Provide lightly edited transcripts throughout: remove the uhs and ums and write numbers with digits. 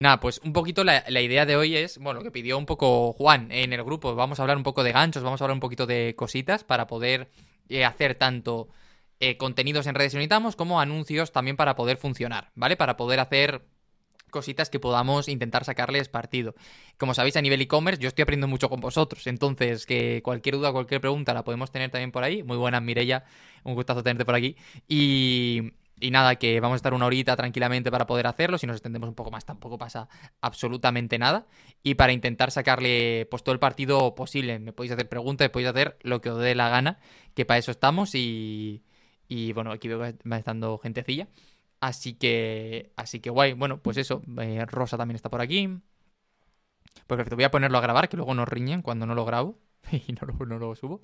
Nada, pues un poquito la idea de hoy es, bueno, lo que pidió un poco Juan en el grupo. Vamos a hablar un poco de ganchos, vamos a hablar un poquito de cositas para poder hacer tanto contenidos en redes si necesitamos como anuncios también para poder funcionar, ¿vale? Para poder hacer cositas que podamos intentar sacarles partido. Como sabéis, a nivel e-commerce, yo estoy aprendiendo mucho con vosotros. Entonces, que cualquier duda, cualquier pregunta la podemos tener también por ahí. Muy buenas, Mireia. Un gustazo tenerte por aquí. Y nada, que vamos a estar una horita tranquilamente para poder hacerlo. Si nos extendemos un poco más, tampoco pasa absolutamente nada. Y para intentar sacarle pues todo el partido posible. Me podéis hacer preguntas, me podéis hacer lo que os dé la gana, que para eso estamos. Y bueno, aquí veo que va estando gentecilla. Así que guay. Bueno, pues eso. Rosa también está por aquí. Pues perfecto, voy a ponerlo a grabar, que luego nos riñen cuando no lo grabo y no lo subo.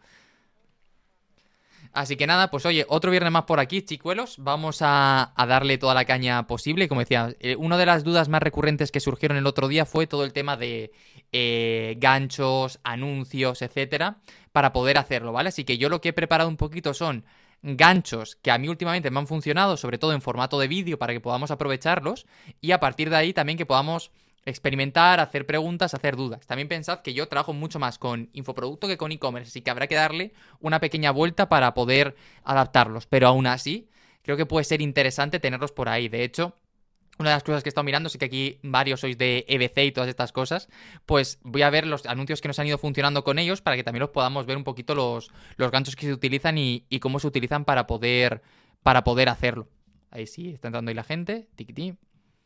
Así que nada, pues oye, otro viernes más por aquí, chicuelos. Vamos a darle toda la caña posible. Como decía, una de las dudas más recurrentes que surgieron el otro día fue todo el tema de ganchos, anuncios, etcétera, para poder hacerlo, ¿vale? Así que yo lo que he preparado un poquito son ganchos que a mí últimamente me han funcionado, sobre todo en formato de vídeo, para que podamos aprovecharlos y a partir de ahí también que podamos experimentar, hacer preguntas, hacer dudas. También pensad que yo trabajo mucho más con infoproducto que con e-commerce, así que habrá que darle una pequeña vuelta para poder adaptarlos, pero aún así creo que puede ser interesante tenerlos por ahí. De hecho, una de las cosas que he estado mirando, sé que aquí varios sois de EBC y todas estas cosas, pues voy a ver los anuncios que nos han ido funcionando con ellos para que también los podamos ver un poquito los ganchos que se utilizan y cómo se utilizan para poder hacerlo. Ahí sí, está entrando ahí la gente. Tiquití.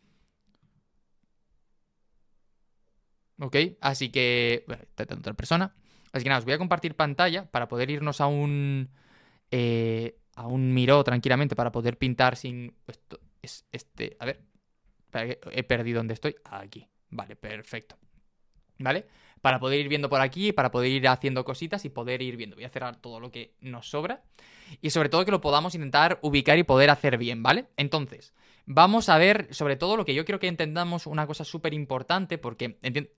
Ok, así que... Bueno, está entrando otra persona. Así que nada, os voy a compartir pantalla para poder irnos a un Miro tranquilamente, para poder pintar sin... Esto es este... A ver, he perdido dónde estoy. Aquí. Vale, perfecto. ¿Vale? Para poder ir viendo por aquí, para poder ir haciendo cositas y poder ir viendo. Voy a cerrar todo lo que nos sobra. Y sobre todo que lo podamos intentar ubicar y poder hacer bien, ¿vale? Entonces, vamos a ver, sobre todo lo que yo quiero que entendamos una cosa súper importante, porque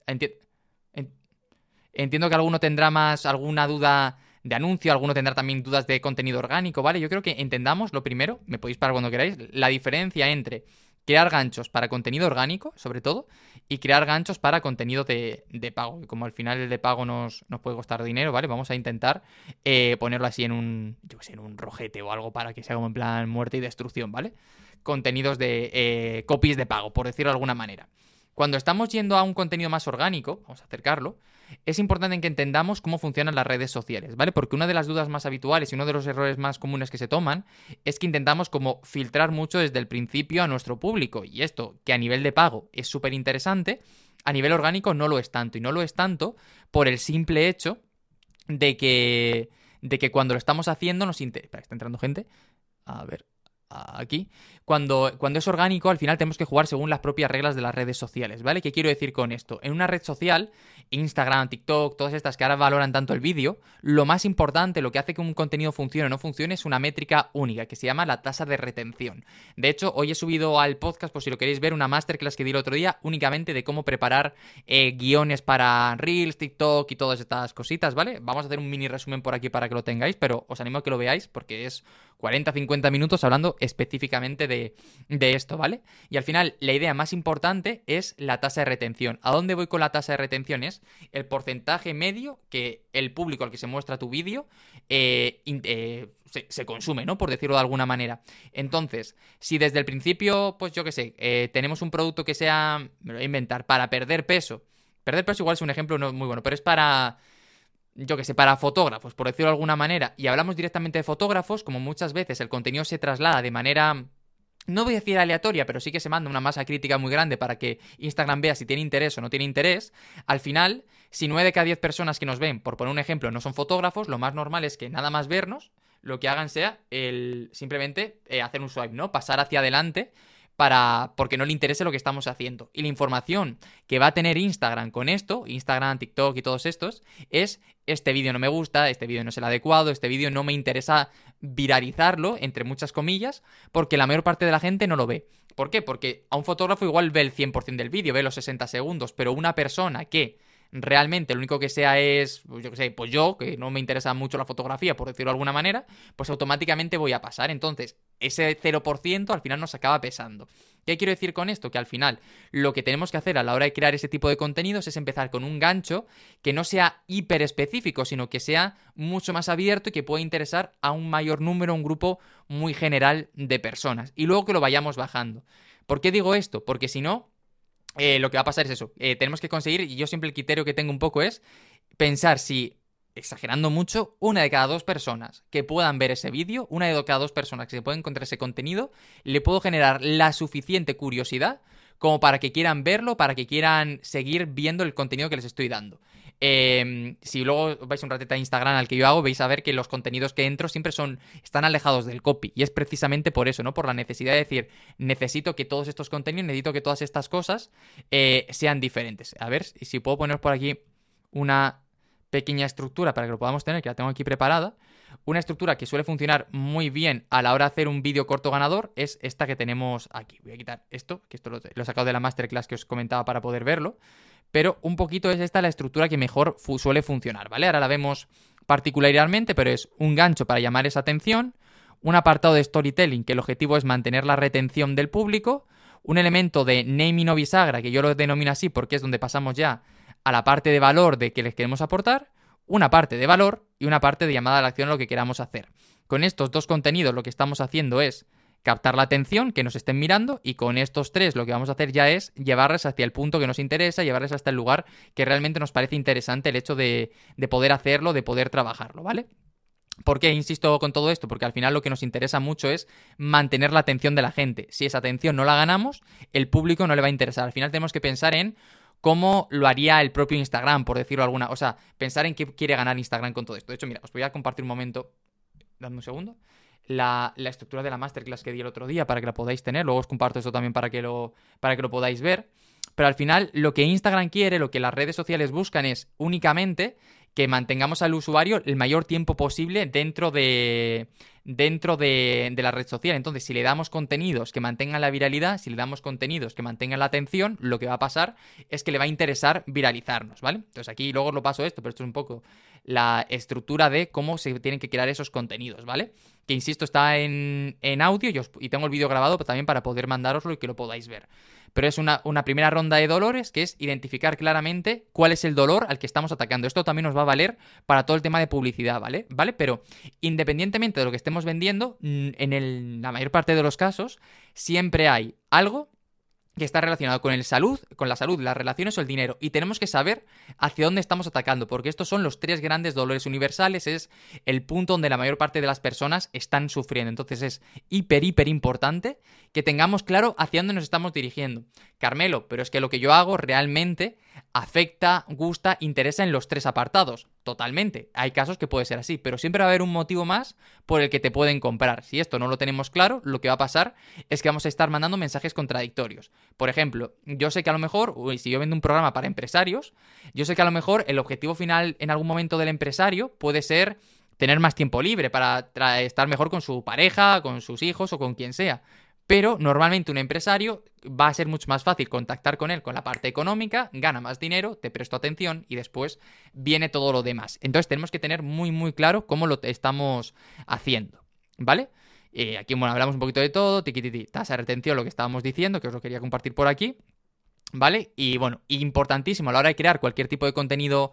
entiendo que alguno tendrá más alguna duda de anuncio, alguno tendrá también dudas de contenido orgánico, ¿vale? Yo creo que entendamos lo primero, me podéis parar cuando queráis, la diferencia entre crear ganchos para contenido orgánico, sobre todo, y crear ganchos para contenido de pago. Y como al final el de pago nos puede costar dinero, ¿vale? Vamos a intentar ponerlo así en un, yo qué sé, en un rojete o algo para que sea como en plan muerte y destrucción, ¿vale? Contenidos de copies de pago, por decirlo de alguna manera. Cuando estamos yendo a un contenido más orgánico, vamos a acercarlo, es importante que entendamos cómo funcionan las redes sociales, ¿vale? Porque una de las dudas más habituales y uno de los errores más comunes que se toman es que intentamos como filtrar mucho desde el principio a nuestro público. Y esto, que a nivel de pago es súper interesante, a nivel orgánico no lo es tanto. Y no lo es tanto por el simple hecho de que cuando lo estamos haciendo nos interesa... Espera, está entrando gente. A ver, aquí. Cuando es orgánico, al final tenemos que jugar según las propias reglas de las redes sociales, ¿vale? ¿Qué quiero decir con esto? En una red social, Instagram, TikTok, todas estas que ahora valoran tanto el vídeo, lo más importante, lo que hace que un contenido funcione o no funcione, es una métrica única, que se llama la tasa de retención. De hecho, hoy he subido al podcast, por si lo queréis ver, una masterclass que di el otro día, únicamente de cómo preparar guiones para Reels, TikTok y todas estas cositas, ¿vale? Vamos a hacer un mini resumen por aquí para que lo tengáis, pero os animo a que lo veáis porque es 40-50 minutos hablando específicamente de esto, ¿vale? Y al final la idea más importante es la tasa de retención. ¿A dónde voy con la tasa de retención? Es el porcentaje medio que el público al que se muestra tu vídeo se consume, ¿no? Por decirlo de alguna manera. Entonces, si desde el principio, pues yo qué sé, tenemos un producto que sea, me lo voy a inventar, para perder peso. Perder peso igual es un ejemplo no muy bueno, pero es para yo que sé, para fotógrafos, por decirlo de alguna manera, y hablamos directamente de fotógrafos, como muchas veces el contenido se traslada de manera, no voy a decir aleatoria, pero sí que se manda una masa crítica muy grande para que Instagram vea si tiene interés o no tiene interés, al final, si 9 de cada 10 personas que nos ven, por poner un ejemplo, no son fotógrafos, lo más normal es que nada más vernos, lo que hagan sea simplemente hacer un swipe, ¿no? Pasar hacia adelante porque no le interese lo que estamos haciendo. Y la información que va a tener Instagram con esto, Instagram, TikTok y todos estos, es este vídeo no me gusta, este vídeo no es el adecuado, este vídeo no me interesa viralizarlo, entre muchas comillas, porque la mayor parte de la gente no lo ve. ¿Por qué? Porque a un fotógrafo igual ve el 100% del vídeo, ve los 60 segundos, pero una persona que realmente lo único que sea es, pues yo que sé, que no me interesa mucho la fotografía, por decirlo de alguna manera, pues automáticamente voy a pasar. Entonces, ese 0% al final nos acaba pesando. ¿Qué quiero decir con esto? Que al final lo que tenemos que hacer a la hora de crear ese tipo de contenidos es empezar con un gancho que no sea hiper específico, sino que sea mucho más abierto y que pueda interesar a un mayor número, un grupo muy general de personas. Y luego que lo vayamos bajando. ¿Por qué digo esto? Porque si no, lo que va a pasar es eso. Tenemos que conseguir, y yo siempre el criterio que tengo un poco es pensar si, exagerando mucho, una de cada 2 personas que puedan ver ese vídeo, una de cada 2 personas que se pueden encontrar ese contenido, le puedo generar la suficiente curiosidad como para que quieran verlo, para que quieran seguir viendo el contenido que les estoy dando. Si luego vais un ratito a Instagram al que yo hago, vais a ver que los contenidos que entro siempre están alejados del copy. Y es precisamente por eso, ¿no? Por la necesidad de decir, necesito que todos estos contenidos, necesito que todas estas cosas sean diferentes. A ver si puedo poner por aquí una pequeña estructura para que lo podamos tener, que la tengo aquí preparada. Una estructura que suele funcionar muy bien a la hora de hacer un vídeo corto ganador es esta que tenemos aquí. Voy a quitar esto, que esto lo he sacado de la masterclass que os comentaba para poder verlo. Pero un poquito es esta la estructura que mejor suele funcionar, ¿vale? Ahora la vemos particularmente, pero es un gancho para llamar esa atención, un apartado de storytelling que el objetivo es mantener la retención del público, un elemento de naming o bisagra, que yo lo denomino así porque es donde pasamos ya a la parte de valor de que les queremos aportar, una parte de valor y una parte de llamada a la acción a lo que queramos hacer. Con estos 2 contenidos lo que estamos haciendo es captar la atención, que nos estén mirando, y con estos 3 lo que vamos a hacer ya es llevarles hacia el punto que nos interesa, llevarles hasta el lugar que realmente nos parece interesante el hecho de poder hacerlo, de poder trabajarlo, ¿vale? ¿Por qué insisto con todo esto? Porque al final lo que nos interesa mucho es mantener la atención de la gente. Si esa atención no la ganamos, el público no le va a interesar. Al final tenemos que pensar en cómo lo haría el propio Instagram, por decirlo alguna. O sea, pensar en qué quiere ganar Instagram con todo esto. De hecho, mira, os voy a compartir un momento. Dadme un segundo. La estructura de la masterclass que di el otro día para que la podáis tener. Luego os comparto eso también para que lo podáis ver. Pero al final, lo que Instagram quiere, lo que las redes sociales buscan es únicamente que mantengamos al usuario el mayor tiempo posible dentro de la red social. Entonces, si le damos contenidos que mantengan la viralidad, si le damos contenidos que mantengan la atención, lo que va a pasar es que le va a interesar viralizarnos, ¿vale? Entonces, aquí luego os lo paso esto, pero esto es un poco la estructura de cómo se tienen que crear esos contenidos, ¿vale? Que insisto, está en audio y tengo el vídeo grabado también para poder mandároslo y que lo podáis ver. Pero es una primera ronda de dolores que es identificar claramente cuál es el dolor al que estamos atacando. Esto también nos va a valer para todo el tema de publicidad, ¿vale? Pero independientemente de lo que estemos vendiendo, en la mayor parte de los casos, siempre hay algo que está relacionado con la salud, las relaciones o el dinero. Y tenemos que saber hacia dónde estamos atacando, porque estos son los 3 grandes dolores universales, es el punto donde la mayor parte de las personas están sufriendo. Entonces es hiper importante que tengamos claro hacia dónde nos estamos dirigiendo. Carmelo, pero es que lo que yo hago realmente afecta, gusta, interesa en los 3 apartados. Totalmente. Hay casos que puede ser así, pero siempre va a haber un motivo más por el que te pueden comprar. Si esto no lo tenemos claro, lo que va a pasar es que vamos a estar mandando mensajes contradictorios. Por ejemplo, yo sé que a lo mejor, si yo vendo un programa para empresarios, yo sé que a lo mejor el objetivo final en algún momento del empresario puede ser tener más tiempo libre para estar mejor con su pareja, con sus hijos o con quien sea. Pero normalmente un empresario va a ser mucho más fácil contactar con él con la parte económica, gana más dinero, te presto atención y después viene todo lo demás. Entonces tenemos que tener muy claro cómo lo estamos haciendo, ¿vale? Aquí, bueno, hablamos un poquito de todo, tiquititi, tasa de retención, lo que estábamos diciendo, que os lo quería compartir por aquí, ¿vale? Y bueno, importantísimo a la hora de crear cualquier tipo de contenido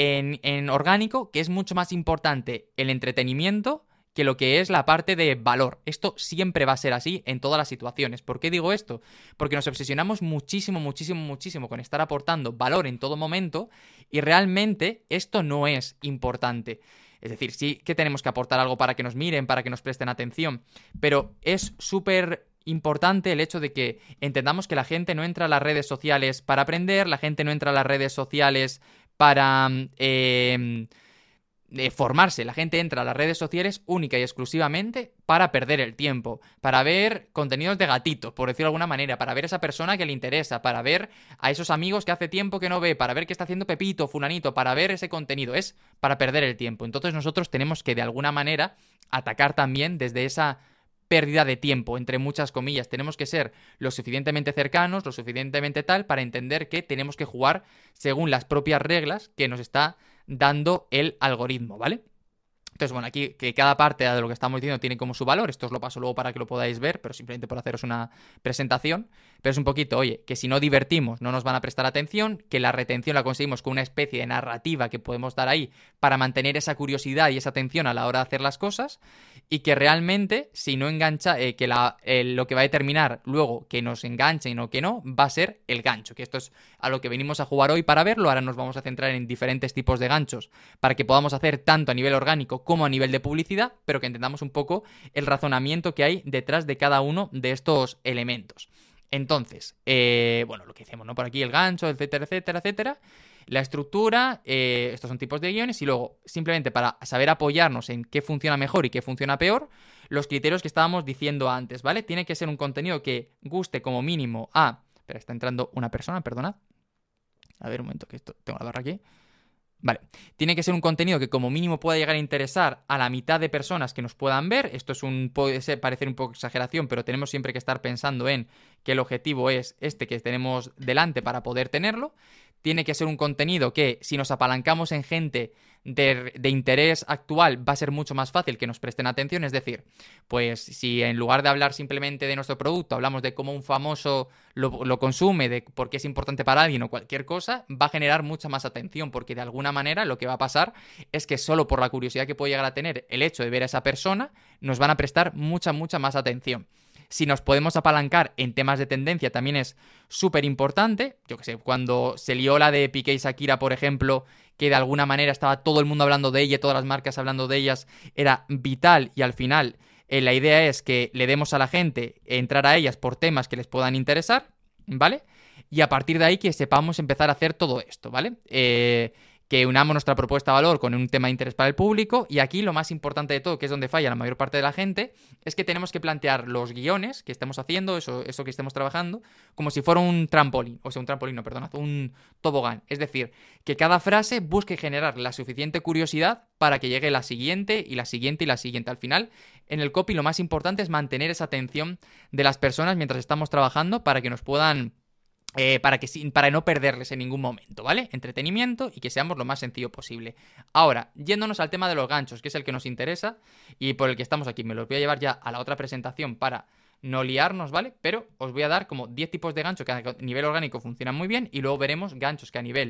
en orgánico, que es mucho más importante el entretenimiento que lo que es la parte de valor. Esto siempre va a ser así en todas las situaciones. ¿Por qué digo esto? Porque nos obsesionamos muchísimo con estar aportando valor en todo momento y realmente esto no es importante. Es decir, sí que tenemos que aportar algo para que nos miren, para que nos presten atención, pero es súper importante el hecho de que entendamos que la gente no entra a las redes sociales para aprender, la gente no entra a las redes sociales para formarse, la gente entra a las redes sociales única y exclusivamente para perder el tiempo, para ver contenidos de gatitos, por decirlo de alguna manera, para ver a esa persona que le interesa, para ver a esos amigos que hace tiempo que no ve, para ver qué está haciendo Pepito, fulanito, para ver ese contenido, es para perder el tiempo. Entonces nosotros tenemos que de alguna manera atacar también desde esa pérdida de tiempo, entre muchas comillas. Tenemos que ser lo suficientemente cercanos, lo suficientemente tal, para entender que tenemos que jugar según las propias reglas que nos está dando el algoritmo, ¿vale? Entonces, bueno, aquí que cada parte de lo que estamos diciendo tiene como su valor. Esto os lo paso luego para que lo podáis ver, pero simplemente por haceros una presentación. Pero es un poquito, oye, que si no divertimos no nos van a prestar atención, que la retención la conseguimos con una especie de narrativa que podemos dar ahí para mantener esa curiosidad y esa atención a la hora de hacer las cosas, y que realmente, si no engancha, que lo que va a determinar luego que nos enganchen o que no, va a ser el gancho, que esto es a lo que venimos a jugar hoy para verlo. Ahora nos vamos a centrar en diferentes tipos de ganchos para que podamos hacer tanto a nivel orgánico como a nivel de publicidad, pero que entendamos un poco el razonamiento que hay detrás de cada uno de estos elementos. Entonces, bueno, lo que hicimos, ¿no? Por aquí el gancho, etcétera, etcétera, etcétera. La estructura, estos son tipos de guiones, y luego, simplemente para saber apoyarnos en qué funciona mejor y qué funciona peor, los criterios que estábamos diciendo antes, ¿vale? Tiene que ser un contenido que guste como mínimo a... Espera, está entrando una persona, perdonad. A ver, un momento, que esto tengo la barra aquí. Vale, tiene que ser un contenido que como mínimo pueda llegar a interesar a la mitad de personas que nos puedan ver. Esto puede parecer un poco exageración, pero tenemos siempre que estar pensando en que el objetivo es este que tenemos delante para poder tenerlo. Tiene que ser un contenido que, si nos apalancamos en gente de interés actual, va a ser mucho más fácil que nos presten atención. Es decir, pues si en lugar de hablar simplemente de nuestro producto, hablamos de cómo un famoso lo consume, de por qué es importante para alguien o cualquier cosa, va a generar mucha más atención, porque de alguna manera lo que va a pasar es que solo por la curiosidad que puede llegar a tener el hecho de ver a esa persona, nos van a prestar mucha, mucha más atención. Si nos podemos apalancar en temas de tendencia también es súper importante. Yo que sé, cuando se lió la de Piqué y Shakira, por ejemplo, que de alguna manera estaba todo el mundo hablando de ella, todas las marcas hablando de ellas, era vital, y al final la idea es que le demos a la gente entrar a ellas por temas que les puedan interesar, ¿vale? Y a partir de ahí que sepamos empezar a hacer todo esto, ¿vale? Que unamos nuestra propuesta de valor con un tema de interés para el público. Y aquí lo más importante de todo, que es donde falla la mayor parte de la gente, es que tenemos que plantear los guiones que estemos haciendo, eso que estemos trabajando, como si fuera un trampolín, o sea, un trampolín, no, perdonad, un tobogán. Es decir, que cada frase busque generar la suficiente curiosidad para que llegue la siguiente y la siguiente y la siguiente. Al final, en el copy lo más importante es mantener esa atención de las personas mientras estamos trabajando para que nos puedan... para no perderles en ningún momento, ¿vale? Entretenimiento y que seamos lo más sencillo posible. Ahora, yéndonos al tema de los ganchos, que es el que nos interesa y por el que estamos aquí. Me los voy a llevar ya a la otra presentación para no liarnos, ¿vale? Pero os voy a dar como 10 tipos de ganchos que a nivel orgánico funcionan muy bien, y luego veremos ganchos que a nivel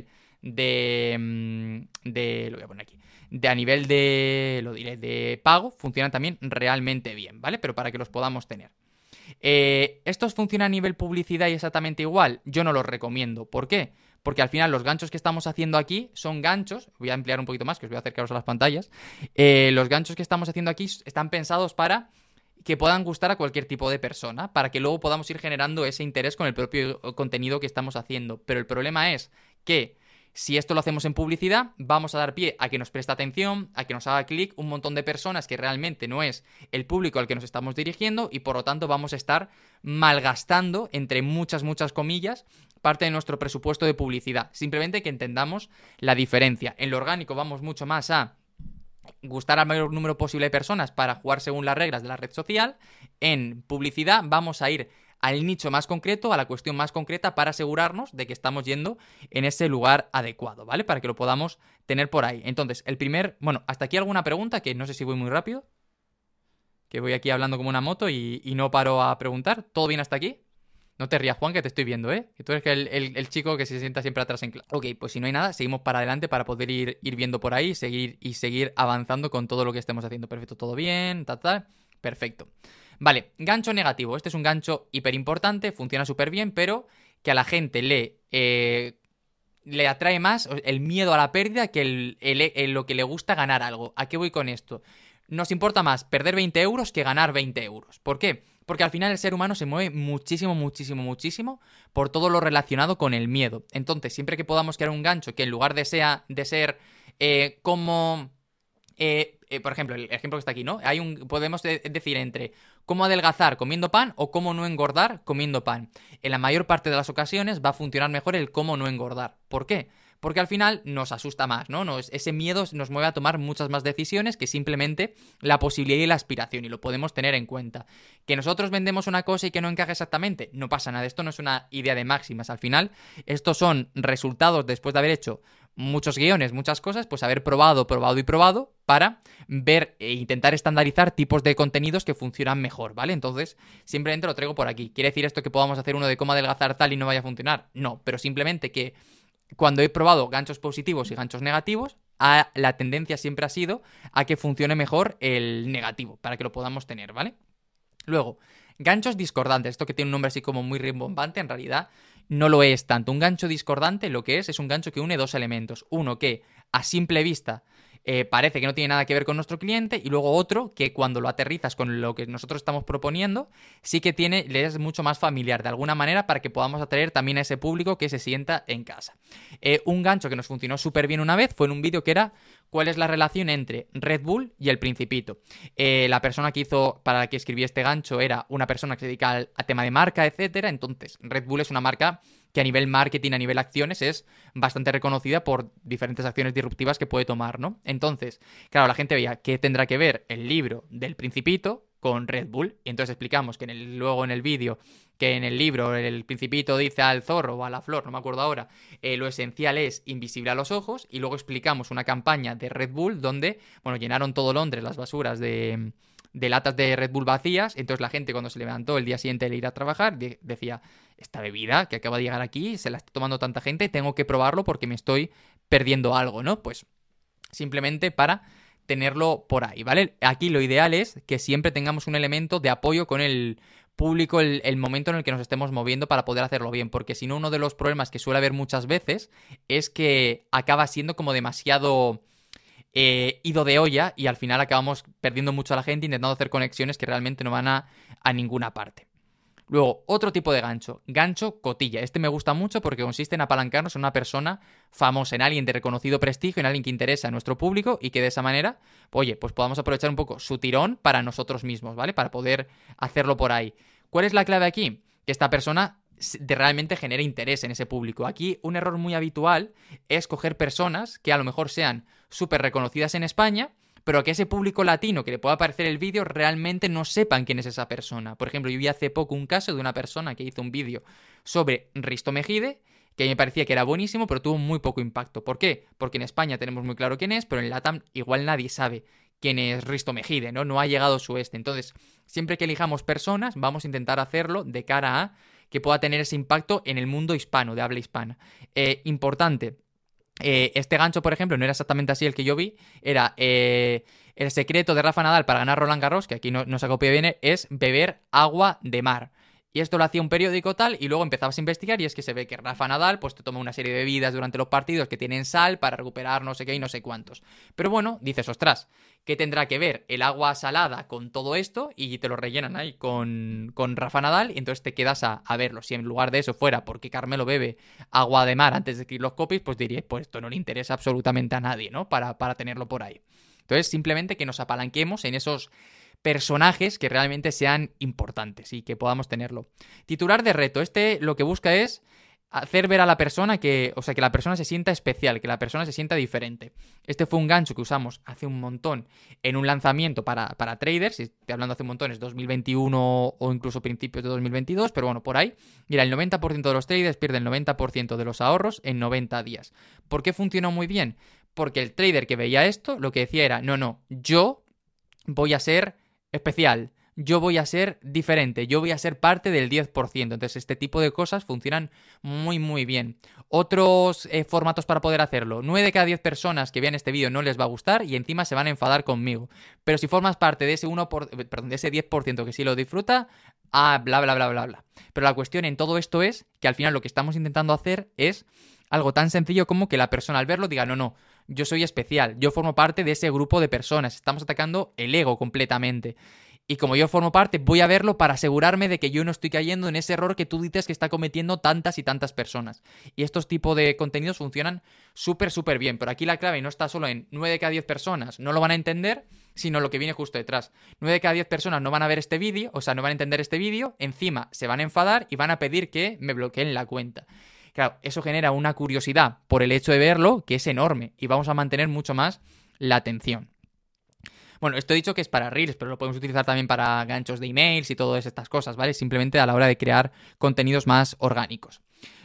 lo voy a poner aquí. A nivel de pago funcionan también realmente bien, ¿vale? Pero para que los podamos tener. ¿Estos funcionan a nivel publicidad y exactamente igual? Yo no los recomiendo. ¿Por qué? Porque al final los ganchos que estamos haciendo aquí son ganchos, voy a ampliar un poquito más, que os voy a acercaros a las pantallas. Los ganchos que estamos haciendo aquí están pensados para que puedan gustar a cualquier tipo de persona, para que luego podamos ir generando ese interés con el propio contenido que estamos haciendo. Pero el problema es que si esto lo hacemos en publicidad, vamos a dar pie a que nos preste atención, a que nos haga clic un montón de personas que realmente no es el público al que nos estamos dirigiendo, y por lo tanto vamos a estar malgastando, entre muchas, muchas comillas, parte de nuestro presupuesto de publicidad. Simplemente que entendamos la diferencia. En lo orgánico vamos mucho más a gustar al mayor número posible de personas para jugar según las reglas de la red social. En publicidad vamos a ir al nicho más concreto, a la cuestión más concreta, para asegurarnos de que estamos yendo en ese lugar adecuado, ¿vale? Para que lo podamos tener por ahí. Entonces, bueno, hasta aquí alguna pregunta, que no sé si voy muy rápido, que voy aquí hablando como una moto y no paro a preguntar. ¿Todo bien hasta aquí? No te rías, Juan, que te estoy viendo, ¿eh? Que tú eres el chico que se sienta siempre atrás en clase. Ok, pues si no hay nada, seguimos para adelante para poder ir viendo por ahí, seguir avanzando con todo lo que estemos haciendo. Perfecto, todo bien, tal. Perfecto. Vale, gancho negativo. Este es un gancho hiper importante, funciona súper bien, pero que a la gente le atrae más el miedo a la pérdida que lo que le gusta ganar algo. ¿A qué voy con esto? Nos importa más perder 20 euros que ganar 20 euros. ¿Por qué? Porque al final el ser humano se mueve muchísimo, muchísimo, muchísimo por todo lo relacionado con el miedo. Entonces, siempre que podamos crear un gancho que en lugar de ser como... por ejemplo, el ejemplo que está aquí, ¿no? Podemos decir entre cómo adelgazar comiendo pan o cómo no engordar comiendo pan. En la mayor parte de las ocasiones va a funcionar mejor el cómo no engordar. ¿Por qué? Porque al final nos asusta más, ¿no? Ese miedo nos mueve a tomar muchas más decisiones que simplemente la posibilidad y la aspiración, y lo podemos tener en cuenta. Que nosotros vendemos una cosa y que no encaja exactamente, no pasa nada. Esto no es una idea de máximas. Al final, estos son resultados después de haber hecho muchos guiones, muchas cosas, pues haber probado para ver e intentar estandarizar tipos de contenidos que funcionan mejor, ¿vale? Entonces, simplemente lo traigo por aquí. ¿Quiere decir esto que podamos hacer uno de cómo adelgazar tal y no vaya a funcionar? No, pero simplemente que cuando he probado ganchos positivos y ganchos negativos, la tendencia siempre ha sido a que funcione mejor el negativo, para que lo podamos tener, ¿vale? Luego, ganchos discordantes. Esto que tiene un nombre así como muy rimbombante, en realidad no lo es tanto. Un gancho discordante lo que es un gancho que une dos elementos. Uno que a simple vista parece que no tiene nada que ver con nuestro cliente, y luego otro que cuando lo aterrizas con lo que nosotros estamos proponiendo, sí que le es mucho más familiar de alguna manera para que podamos atraer también a ese público que se sienta en casa. Un gancho que nos funcionó súper bien una vez fue en un vídeo que era ¿cuál es la relación entre Red Bull y El Principito? La persona que hizo, para la que escribí este gancho, era una persona que se dedica a tema de marca, etcétera. Entonces, Red Bull es una marca que a nivel marketing, a nivel acciones, es bastante reconocida por diferentes acciones disruptivas que puede tomar, ¿no? Entonces, claro, la gente veía qué tendrá que ver el libro del Principito con Red Bull. Y entonces explicamos que luego en el vídeo, que en el libro el Principito dice al zorro o a la flor, no me acuerdo ahora, lo esencial es invisible a los ojos, y luego explicamos una campaña de Red Bull donde, bueno, llenaron todo Londres las basuras de latas de Red Bull vacías. Entonces la gente, cuando se levantó el día siguiente de ir a trabajar, decía, esta bebida que acaba de llegar aquí, se la está tomando tanta gente, tengo que probarlo porque me estoy perdiendo algo, ¿no? Pues simplemente para tenerlo por ahí, ¿vale? Aquí lo ideal es que siempre tengamos un elemento de apoyo con el público, el momento en el que nos estemos moviendo, para poder hacerlo bien, porque si no, uno de los problemas que suele haber muchas veces es que acaba siendo como demasiado ido de olla, y al final acabamos perdiendo mucho a la gente intentando hacer conexiones que realmente no van a ninguna parte. Luego, otro tipo de gancho cotilla. Este me gusta mucho porque consiste en apalancarnos en una persona famosa, en alguien de reconocido prestigio, en alguien que interesa a nuestro público, y que de esa manera, oye, pues podamos aprovechar un poco su tirón para nosotros mismos, ¿vale? Para poder hacerlo por ahí. ¿Cuál es la clave aquí? Que esta persona realmente genere interés en ese público. Aquí un error muy habitual es coger personas que a lo mejor sean súper reconocidas en España, pero que ese público latino que le pueda aparecer el vídeo realmente no sepan quién es esa persona. Por ejemplo, yo vi hace poco un caso de una persona que hizo un vídeo sobre Risto Mejide, que me parecía que era buenísimo, pero tuvo muy poco impacto. ¿Por qué? Porque en España tenemos muy claro quién es, pero en LATAM igual nadie sabe quién es Risto Mejide, ¿no? No ha llegado su Entonces, siempre que elijamos personas, vamos a intentar hacerlo de cara a que pueda tener ese impacto en el mundo hispano, de habla hispana. Importante. Este gancho, por ejemplo, no era exactamente así el que yo vi. Era el secreto de Rafa Nadal para ganar Roland Garros, que aquí no se copia bien, es beber agua de mar. Y esto lo hacía un periódico tal, y luego empezabas a investigar, y es que se ve que Rafa Nadal pues te toma una serie de bebidas durante los partidos que tienen sal para recuperar no sé qué y no sé cuántos. Pero bueno, dices, ostras, ¿qué tendrá que ver el agua salada con todo esto? Y te lo rellenan ahí con Rafa Nadal, y entonces te quedas a verlo. Si en lugar de eso fuera porque Carmelo bebe agua de mar antes de escribir los copies, pues diríais, pues esto no le interesa absolutamente a nadie, ¿no? Para tenerlo por ahí. Entonces, simplemente que nos apalanquemos en esos personajes que realmente sean importantes y que podamos tenerlo. Titular de reto. Este lo que busca es hacer ver a la persona que la persona se sienta especial, que la persona se sienta diferente. Este fue un gancho que usamos hace un montón en un lanzamiento para traders. Si estoy hablando hace un montón, es 2021 o incluso principios de 2022, pero bueno, por ahí. Mira, el 90% de los traders pierden el 90% de los ahorros en 90 días. ¿Por qué funcionó muy bien? Porque el trader que veía esto, lo que decía era, no, yo voy a ser especial, yo voy a ser diferente, yo voy a ser parte del 10%. Entonces este tipo de cosas funcionan muy muy bien. Otros formatos para poder hacerlo. 9 de cada 10 personas que vean este vídeo no les va a gustar y encima se van a enfadar conmigo. Pero si formas parte de ese de ese 10% que sí lo disfruta, bla bla bla bla bla. Pero la cuestión en todo esto es que al final lo que estamos intentando hacer es algo tan sencillo como que la persona al verlo diga, no, yo soy especial, yo formo parte de ese grupo de personas, estamos atacando el ego completamente. Y como yo formo parte, voy a verlo para asegurarme de que yo no estoy cayendo en ese error que tú dices que está cometiendo tantas y tantas personas. Y estos tipos de contenidos funcionan súper, súper bien. Pero aquí la clave no está solo en 9 de cada 10 personas no lo van a entender, sino lo que viene justo detrás. 9 de cada 10 personas no van a ver este vídeo, no van a entender este vídeo, encima se van a enfadar y van a pedir que me bloqueen la cuenta. Claro, eso genera una curiosidad por el hecho de verlo que es enorme y vamos a mantener mucho más la atención. Bueno, esto he dicho que es para Reels, pero lo podemos utilizar también para ganchos de emails y todas estas cosas, ¿vale? Simplemente a la hora de crear contenidos más orgánicos.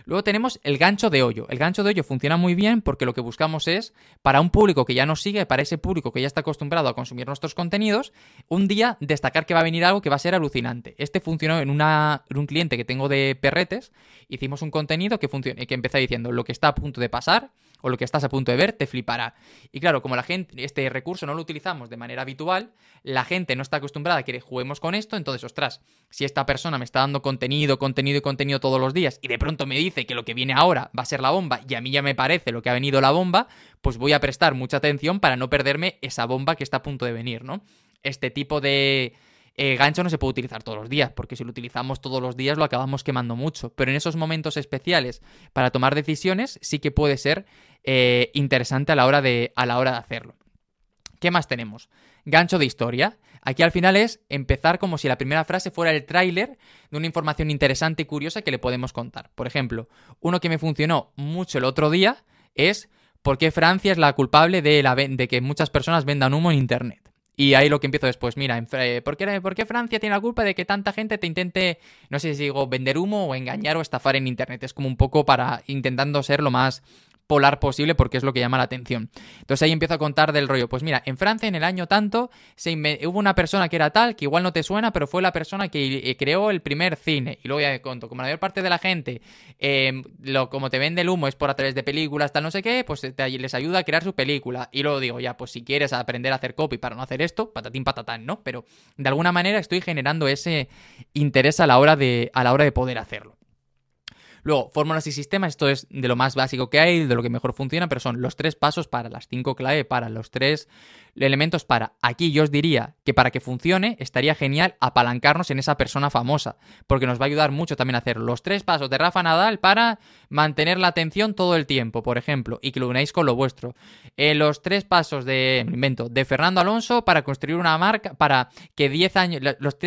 Luego tenemos el gancho de hoyo. El gancho de hoyo funciona muy bien porque lo que buscamos es, para un público que ya nos sigue, para ese público que ya está acostumbrado a consumir nuestros contenidos, un día destacar que va a venir algo que va a ser alucinante. Este funcionó en un cliente que tengo de perretes. Hicimos un contenido que empezaba diciendo: lo que está a punto de pasar o lo que estás a punto de ver te flipará. Y claro, como la gente, este recurso no lo utilizamos de manera habitual, la gente no está acostumbrada a que juguemos con esto, entonces, ostras, si esta persona me está dando contenido todos los días y de pronto me dice que lo que viene ahora va a ser la bomba y a mí ya me parece lo que ha venido la bomba, pues voy a prestar mucha atención para no perderme esa bomba que está a punto de venir, ¿no? Este tipo de gancho no se puede utilizar todos los días, porque si lo utilizamos todos los días lo acabamos quemando mucho, pero en esos momentos especiales para tomar decisiones sí que puede ser interesante a la hora de hacerlo. ¿Qué más tenemos? Gancho de historia. Aquí al final es empezar como si la primera frase fuera el tráiler de una información interesante y curiosa que le podemos contar. Por ejemplo, uno que me funcionó mucho el otro día es: ¿por qué Francia es la culpable de que muchas personas vendan humo en Internet? Y ahí lo que empiezo después: mira, ¿por qué Francia tiene la culpa de que tanta gente te intente, no sé si digo, vender humo o engañar o estafar en Internet? Es como un poco para intentando ser lo más polar posible porque es lo que llama la atención. Entonces ahí empiezo a contar del rollo: pues mira, en Francia en el año tanto hubo una persona que era tal, que igual no te suena, pero fue la persona que creó el primer cine. Y luego ya conto, como la mayor parte de la gente, como te vende el humo es por a través de películas, tal no sé qué, pues les ayuda a crear su película. Y luego digo, ya, pues si quieres aprender a hacer copy para no hacer esto, patatín patatán, ¿no? Pero de alguna manera estoy generando ese interés a la hora de poder hacerlo. Luego, fórmulas y sistemas, esto es de lo más básico que hay, de lo que mejor funciona, pero son los 3 pasos para, las 5 clave para, los 3 elementos para. Aquí yo os diría que para que funcione estaría genial apalancarnos en esa persona famosa, porque nos va a ayudar mucho también a hacer los 3 pasos de Rafa Nadal para mantener la atención todo el tiempo, por ejemplo, y que lo unáis con lo vuestro. Los 3 pasos de Fernando Alonso para construir una marca, para que 10 años,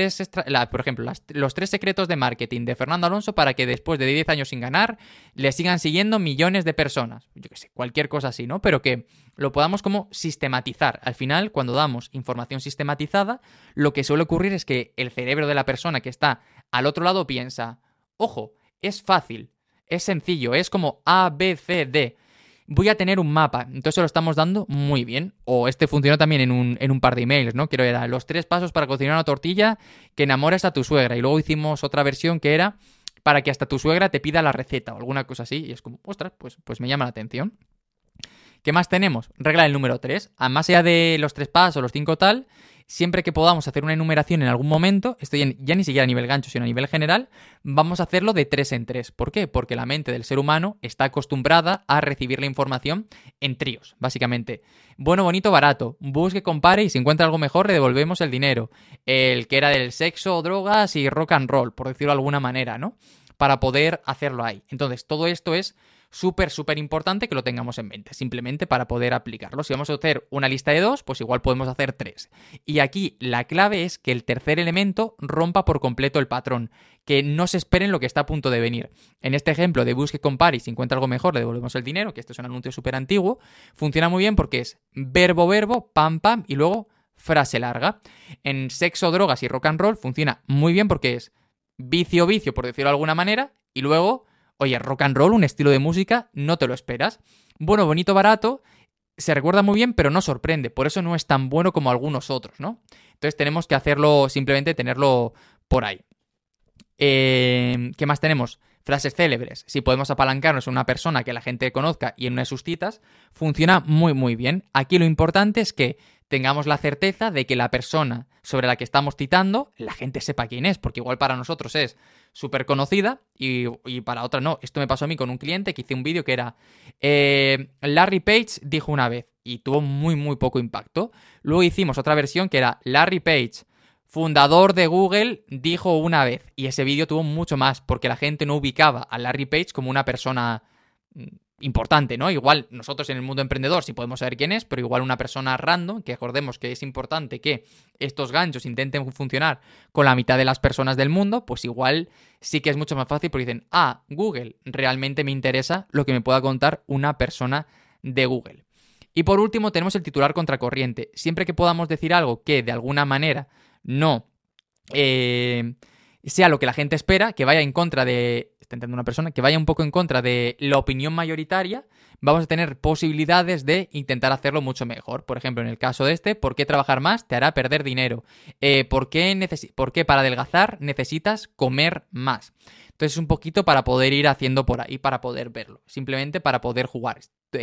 por ejemplo, los 3 secretos de marketing de Fernando Alonso para que después de 10 años sin ganar le sigan siguiendo millones de personas. Yo qué sé, cualquier cosa así, ¿no? Pero que lo podamos como sistematizar. Al final, cuando damos información sistematizada, lo que suele ocurrir es que el cerebro de la persona que está al otro lado piensa: ojo, es fácil, es sencillo, es como A, B, C, D. Voy a tener un mapa, entonces lo estamos dando muy bien. O este funcionó también en un par de emails, ¿no? Que era los 3 pasos para cocinar una tortilla que enamores a tu suegra. Y luego hicimos otra versión que era para que hasta tu suegra te pida la receta o alguna cosa así. Y es como, ostras, pues me llama la atención. ¿Qué más tenemos? Regla del número 3. Más allá de los 3 pasos, los 5 tal, siempre que podamos hacer una enumeración en algún momento, esto ya ni siquiera a nivel gancho, sino a nivel general, vamos a hacerlo de 3 en 3. ¿Por qué? Porque la mente del ser humano está acostumbrada a recibir la información en tríos, básicamente. Bueno, bonito, barato. Busque, compare y si encuentra algo mejor le devolvemos el dinero. El que era del sexo, drogas y rock and roll, por decirlo de alguna manera, ¿no? Para poder hacerlo ahí. Entonces, todo esto es súper importante que lo tengamos en mente, simplemente para poder aplicarlo. Si vamos a hacer una lista de 2, pues igual podemos hacer 3. Y aquí la clave es que el tercer elemento rompa por completo el patrón, que no se esperen lo que está a punto de venir. En este ejemplo de busque, compare y si encuentra algo mejor le devolvemos el dinero, que esto es un anuncio súper antiguo, funciona muy bien porque es verbo, pam, y luego frase larga. En sexo, drogas y rock and roll funciona muy bien porque es vicio, por decirlo de alguna manera, y luego, oye, rock and roll, un estilo de música, no te lo esperas. Bueno, bonito, barato, se recuerda muy bien, pero no sorprende. Por eso no es tan bueno como algunos otros, ¿no? Entonces tenemos que hacerlo, simplemente tenerlo por ahí. ¿Qué más tenemos? Frases célebres. Si podemos apalancarnos en una persona que la gente conozca y en una de sus citas, funciona muy bien. Aquí lo importante es que tengamos la certeza de que la persona sobre la que estamos citando, la gente sepa quién es, porque igual para nosotros es súper conocida y para otra no. Esto me pasó a mí con un cliente que hice un vídeo que era Larry Page dijo una vez y tuvo muy poco impacto. Luego hicimos otra versión que era Larry Page, fundador de Google, dijo una vez, y ese vídeo tuvo mucho más porque la gente no ubicaba a Larry Page como una persona importante, ¿no? Igual nosotros en el mundo emprendedor sí podemos saber quién es, pero igual una persona random, que acordemos que es importante que estos ganchos intenten funcionar con la mitad de las personas del mundo, pues igual sí que es mucho más fácil porque dicen, Google, realmente me interesa lo que me pueda contar una persona de Google. Y por último tenemos el titular contracorriente. Siempre que podamos decir algo que de alguna manera no sea lo que la gente espera, que vaya en contra de... esté entrando una persona, que vaya un poco en contra de la opinión mayoritaria, vamos a tener posibilidades de intentar hacerlo mucho mejor. Por ejemplo, en el caso de este, ¿por qué trabajar más te hará perder dinero? ¿Por qué para adelgazar necesitas comer más? Entonces, un poquito para poder ir haciendo por ahí, para poder verlo. Simplemente para poder jugar.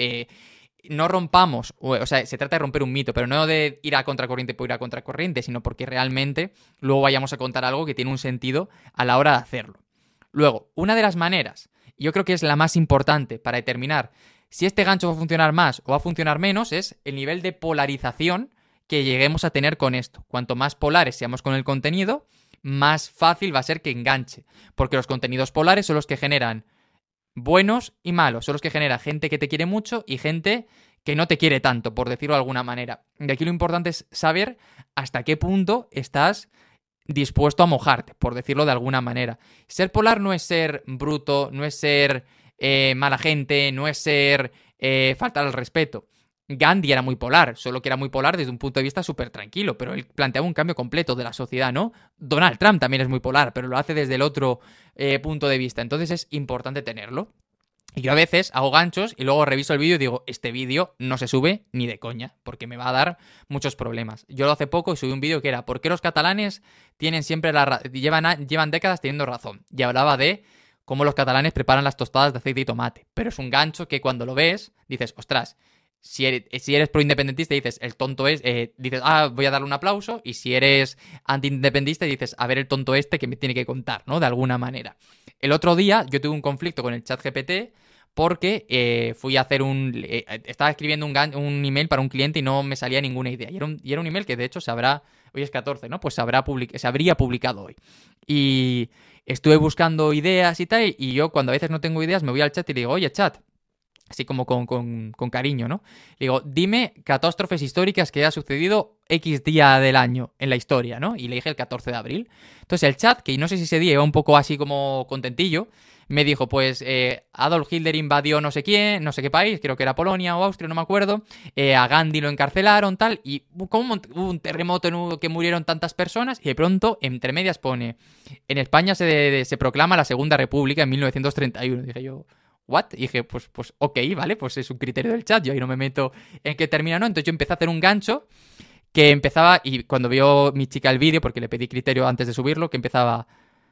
No rompamos, o sea, se trata de romper un mito, pero no de ir a contracorriente por ir a contracorriente, sino porque realmente luego vayamos a contar algo que tiene un sentido a la hora de hacerlo. Luego, una de las maneras, y yo creo que es la más importante para determinar si este gancho va a funcionar más o va a funcionar menos, es el nivel de polarización que lleguemos a tener con esto. Cuanto más polares seamos con el contenido, más fácil va a ser que enganche, porque los contenidos polares son los que generan buenos y malos, son los que genera gente que te quiere mucho y gente que no te quiere tanto, por decirlo de alguna manera. Y aquí lo importante es saber hasta qué punto estás dispuesto a mojarte, por decirlo de alguna manera. Ser polar no es ser bruto, no es ser mala gente, no es ser faltar al respeto. Gandhi era muy polar, solo que era muy polar desde un punto de vista súper tranquilo, pero él planteaba un cambio completo de la sociedad, ¿no? Donald Trump también es muy polar, pero lo hace desde el otro punto de vista, entonces es importante tenerlo. Y yo a veces hago ganchos y luego reviso el vídeo y digo, este vídeo no se sube ni de coña, porque me va a dar muchos problemas. Yo hace poco subí un vídeo que era ¿por qué los catalanes tienen siempre llevan décadas teniendo razón? Y hablaba de cómo los catalanes preparan las tostadas de aceite y tomate. Pero es un gancho que cuando lo ves, dices, ostras, si eres pro-independentista dices, el tonto es, dices, voy a darle un aplauso, y si eres anti-independentista dices, a ver el tonto este que me tiene que contar, ¿no? De alguna manera. El otro día yo tuve un conflicto con el ChatGPT porque fui a hacer estaba escribiendo un email para un cliente y no me salía ninguna idea. Y era un email que de hecho hoy es 14, ¿no? Pues se habría publicado hoy. Y estuve buscando ideas y tal, y yo cuando a veces no tengo ideas me voy al chat y le digo, oye, chat, así como con cariño, ¿no? Le digo, dime catástrofes históricas que haya sucedido X día del año en la historia, ¿no? Y le dije el 14 de abril. Entonces el chat, que no sé si ese día iba un poco así como contentillo, me dijo, pues Adolf Hitler invadió no sé quién, no sé qué país, creo que era Polonia o Austria, no me acuerdo, a Gandhi lo encarcelaron, tal, y como hubo un terremoto en que murieron tantas personas, y de pronto, entre medias pone, en España se proclama la Segunda República en 1931. Dije yo, ¿what? Y dije, pues ok, vale, pues es un criterio del chat, yo ahí no me meto en qué termina, ¿no? Entonces yo empecé a hacer un gancho que empezaba, y cuando vio mi chica el vídeo, porque le pedí criterio antes de subirlo, que empezaba,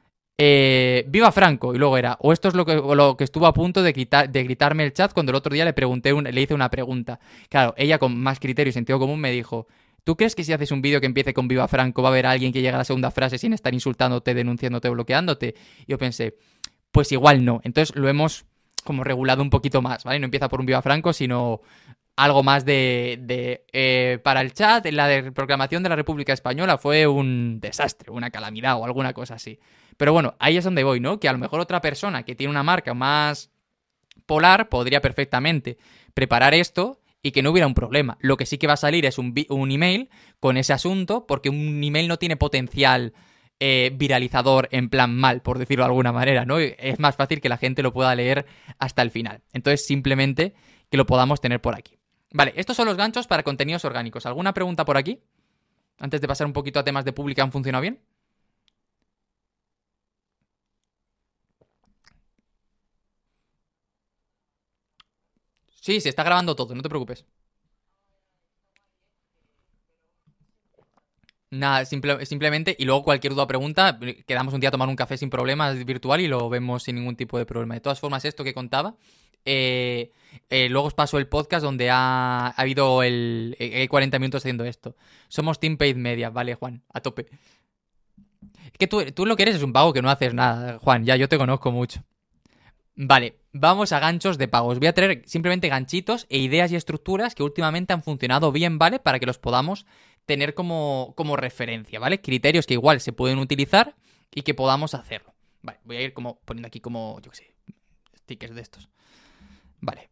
viva Franco, y luego era, o esto es lo que estuvo a punto de gritarme el chat cuando el otro día le hice una pregunta. Claro, ella con más criterio y sentido común me dijo, ¿tú crees que si haces un vídeo que empiece con viva Franco va a haber alguien que llegue a la segunda frase sin estar insultándote, denunciándote, bloqueándote? Y yo pensé, pues igual no. Entonces lo hemos como regulado un poquito más, ¿vale? No empieza por un viva Franco, sino algo más para el chat, la proclamación de la República Española fue un desastre, una calamidad o alguna cosa así. Pero bueno, ahí es donde voy, ¿no? Que a lo mejor otra persona que tiene una marca más polar podría perfectamente preparar esto y que no hubiera un problema. Lo que sí que va a salir es un email con ese asunto, porque un email no tiene potencial viralizador en plan mal, por decirlo de alguna manera, ¿no? Es más fácil que la gente lo pueda leer hasta el final. Entonces, simplemente que lo podamos tener por aquí. Vale, estos son los ganchos para contenidos orgánicos. ¿Alguna pregunta por aquí? Antes de pasar un poquito a temas de pública, ¿han funcionado bien? Sí, se está grabando todo, no te preocupes. Nada, simplemente, y luego cualquier duda o pregunta, quedamos un día a tomar un café sin problemas virtual y lo vemos sin ningún tipo de problema. De todas formas, esto que contaba, luego os paso el podcast donde ha habido hay 40 minutos haciendo esto. Somos Team Paid Media, vale, Juan, a tope. Es que tú lo que eres es un vago que no haces nada, Juan, ya yo te conozco mucho. Vale, vamos a ganchos de pagos. Voy a traer simplemente ganchitos e ideas y estructuras que últimamente han funcionado bien, ¿vale? Para que los podamos tener como referencia, ¿vale? Criterios que igual se pueden utilizar y que podamos hacerlo. Vale, voy a ir como poniendo aquí como, yo qué sé, stickers de estos. Vale.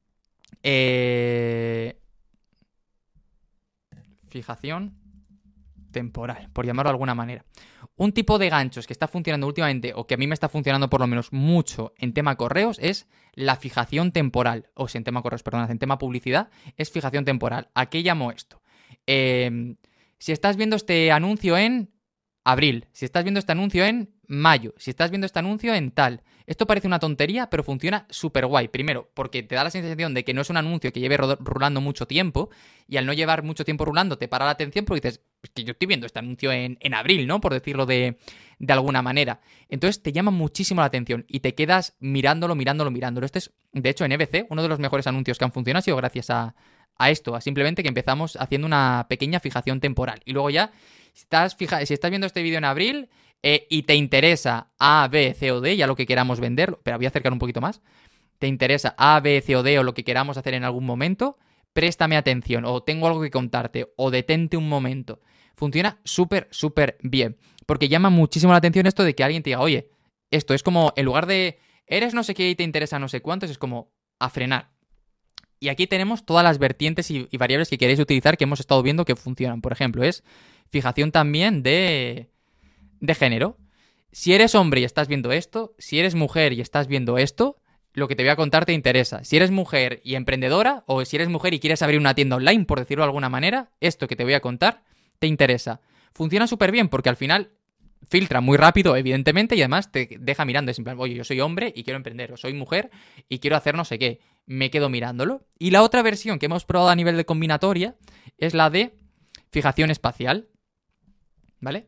Fijación temporal, por llamarlo de alguna manera. Un tipo de ganchos que está funcionando últimamente, o que a mí me está funcionando por lo menos mucho en tema correos, es la fijación temporal. O sea, en tema correos, perdón, en tema publicidad, es fijación temporal. ¿A qué llamo esto? Si estás viendo este anuncio en abril, si estás viendo este anuncio en mayo. Si estás viendo este anuncio en tal. Esto parece una tontería, pero funciona súper guay. Primero, porque te da la sensación de que no es un anuncio que lleve rulando mucho tiempo, y al no llevar mucho tiempo rulando te para la atención porque dices, es que yo estoy viendo este anuncio en abril, ¿no? Por decirlo de alguna manera. Entonces te llama muchísimo la atención y te quedas mirándolo. Este es, de hecho, en EBC, uno de los mejores anuncios que han funcionado ha sido gracias a esto, a simplemente que empezamos haciendo una pequeña fijación temporal. Y luego ya, si estás viendo este vídeo en abril y te interesa A, B, C o D, ya lo que queramos vender, pero voy a acercar un poquito más, te interesa A, B, C o D o lo que queramos hacer en algún momento, préstame atención, o tengo algo que contarte, o detente un momento. Funciona súper, súper bien, porque llama muchísimo la atención esto de que alguien te diga, oye, esto es como, en lugar de, eres no sé qué y te interesa no sé cuántos, es como a frenar. Y aquí tenemos todas las vertientes y variables que queréis utilizar que hemos estado viendo que funcionan. Por ejemplo, es fijación también de género. Si eres hombre y estás viendo esto, si eres mujer y estás viendo esto, lo que te voy a contar te interesa. Si eres mujer y emprendedora, o si eres mujer y quieres abrir una tienda online, por decirlo de alguna manera, esto que te voy a contar te interesa. Funciona súper bien porque al final filtra muy rápido, evidentemente, y además te deja mirando. Es en plan, oye, yo soy hombre y quiero emprender, o soy mujer y quiero hacer no sé qué. Me quedo mirándolo. Y la otra versión que hemos probado a nivel de combinatoria es la de fijación espacial. ¿Vale?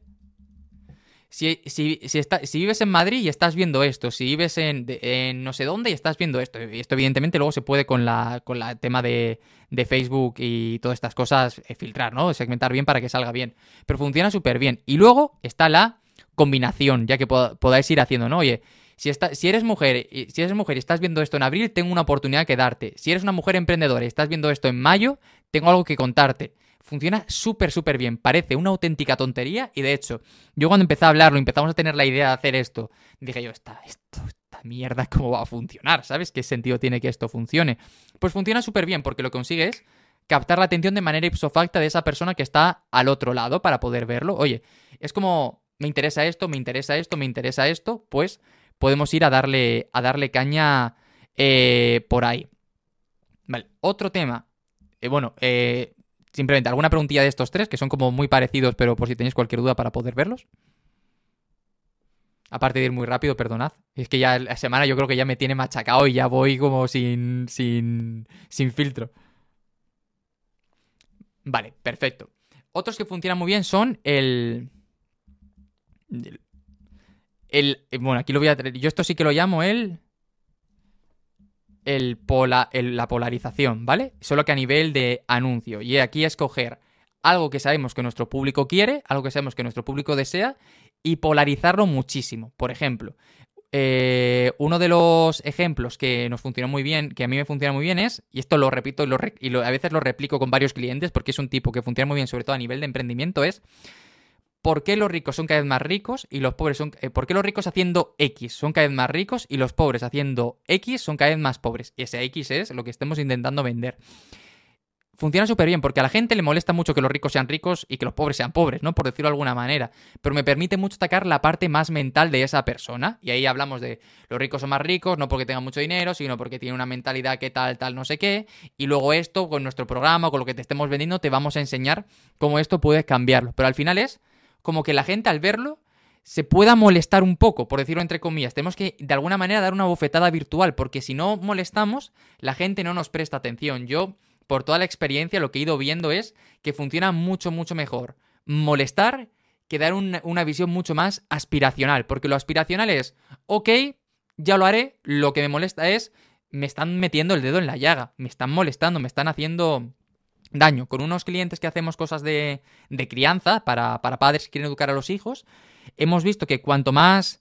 Si vives en Madrid y estás viendo esto, si vives en no sé dónde y estás viendo esto, y esto evidentemente luego se puede con la tema de Facebook y todas estas cosas filtrar, ¿no? Segmentar bien para que salga bien. Pero funciona súper bien. Y luego está la combinación, ya que podáis ir haciendo, ¿no? Oye, si eres mujer y estás viendo esto en abril, tengo una oportunidad que darte. Si eres una mujer emprendedora y estás viendo esto en mayo, tengo algo que contarte. Funciona súper, súper bien. Parece una auténtica tontería y de hecho, yo cuando empecé a hablarlo, empezamos a tener la idea de hacer esto, dije yo, esta mierda, ¿cómo va a funcionar? ¿Sabes qué sentido tiene que esto funcione? Pues funciona súper bien porque lo que consigue es captar la atención de manera ipso facto de esa persona que está al otro lado para poder verlo. Oye, es como, me interesa esto, me interesa esto, me interesa esto, pues podemos ir a darle caña por ahí. Vale, otro tema. Simplemente alguna preguntilla de estos tres, que son como muy parecidos, pero por si tenéis cualquier duda para poder verlos. Aparte de ir muy rápido, perdonad. Es que ya la semana yo creo que ya me tiene machacado y ya voy como sin filtro. Vale, perfecto. Otros que funcionan muy bien son bueno, aquí lo voy a... Yo esto sí que lo llamo la polarización, ¿vale? Solo que a nivel de anuncio. Y aquí escoger algo que sabemos que nuestro público quiere, algo que sabemos que nuestro público desea, y polarizarlo muchísimo. Por ejemplo, uno de los ejemplos que nos funcionó muy bien, que a mí me funciona muy bien es, y esto lo repito y a veces lo replico con varios clientes porque es un tipo que funciona muy bien, sobre todo a nivel de emprendimiento, es ¿por qué los ricos son cada vez más ricos y los pobres son... ¿por qué los ricos haciendo X son cada vez más ricos y los pobres haciendo X son cada vez más pobres? Y ese X es lo que estemos intentando vender. Funciona súper bien porque a la gente le molesta mucho que los ricos sean ricos y que los pobres sean pobres, ¿no? Por decirlo de alguna manera. Pero me permite mucho atacar la parte más mental de esa persona. Y ahí hablamos de los ricos son más ricos, no porque tengan mucho dinero, sino porque tienen una mentalidad que tal, no sé qué. Y luego esto, con nuestro programa, con lo que te estemos vendiendo, te vamos a enseñar cómo esto puedes cambiarlo. Pero al final es como que la gente al verlo se pueda molestar un poco, por decirlo entre comillas. Tenemos que, de alguna manera, dar una bofetada virtual, porque si no molestamos, la gente no nos presta atención. Yo, por toda la experiencia, lo que he ido viendo es que funciona mucho, mucho mejor molestar que dar una visión mucho más aspiracional, porque lo aspiracional es, ok, ya lo haré, lo que me molesta es, me están metiendo el dedo en la llaga, me están molestando, me están haciendo daño. Con unos clientes que hacemos cosas de crianza para padres que quieren educar a los hijos, hemos visto que cuanto más,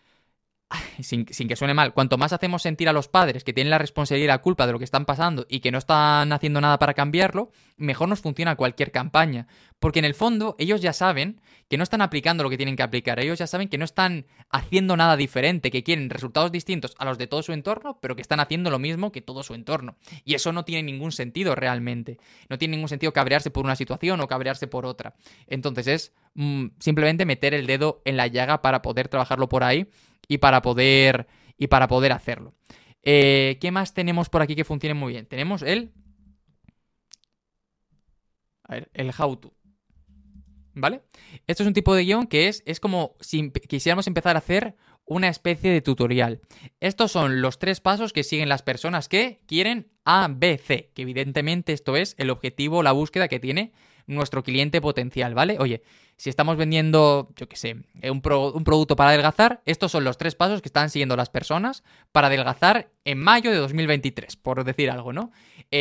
sin que suene mal, cuanto más hacemos sentir a los padres que tienen la responsabilidad y la culpa de lo que están pasando y que no están haciendo nada para cambiarlo, mejor nos funciona cualquier campaña. Porque en el fondo ellos ya saben que no están aplicando lo que tienen que aplicar. Ellos ya saben que no están haciendo nada diferente, que quieren resultados distintos a los de todo su entorno, pero que están haciendo lo mismo que todo su entorno. Y eso no tiene ningún sentido realmente. No tiene ningún sentido cabrearse por una situación o cabrearse por otra. Entonces es simplemente meter el dedo en la llaga para poder trabajarlo por ahí y para poder hacerlo. ¿Qué más tenemos por aquí que funcione muy bien? Tenemos el how to. ¿Vale? Esto es un tipo de guión que es como si quisiéramos empezar a hacer una especie de tutorial. Estos son los 3 pasos que siguen las personas que quieren A, B, C, que evidentemente esto es el objetivo, la búsqueda que tiene nuestro cliente potencial, ¿vale? Oye, si estamos vendiendo, yo qué sé, un producto para adelgazar, estos son los 3 pasos que están siguiendo las personas para adelgazar en mayo de 2023, por decir algo, ¿no?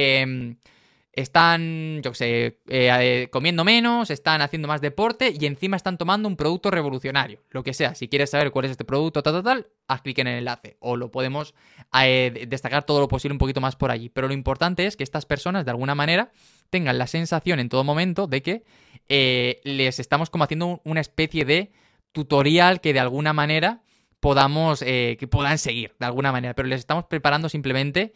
Están, yo qué sé, comiendo menos, están haciendo más deporte y encima están tomando un producto revolucionario. Lo que sea, si quieres saber cuál es este producto, haz clic en el enlace. O lo podemos destacar todo lo posible un poquito más por allí. Pero lo importante es que estas personas, de alguna manera, tengan la sensación en todo momento de que les estamos como haciendo una especie de tutorial que de alguna manera podamos, que puedan seguir, de alguna manera. Pero les estamos preparando simplemente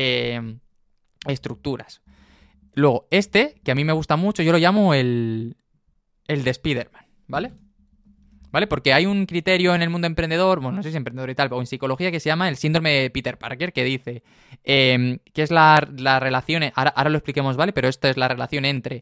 estructuras. Luego, que a mí me gusta mucho, yo lo llamo el de Spider-Man, ¿vale? ¿Vale? Porque hay un criterio en el mundo emprendedor, bueno, no sé si emprendedor y tal, o en psicología que se llama el síndrome de Peter Parker, que dice que es la relación, ahora lo expliquemos, ¿vale? Pero esta es la relación entre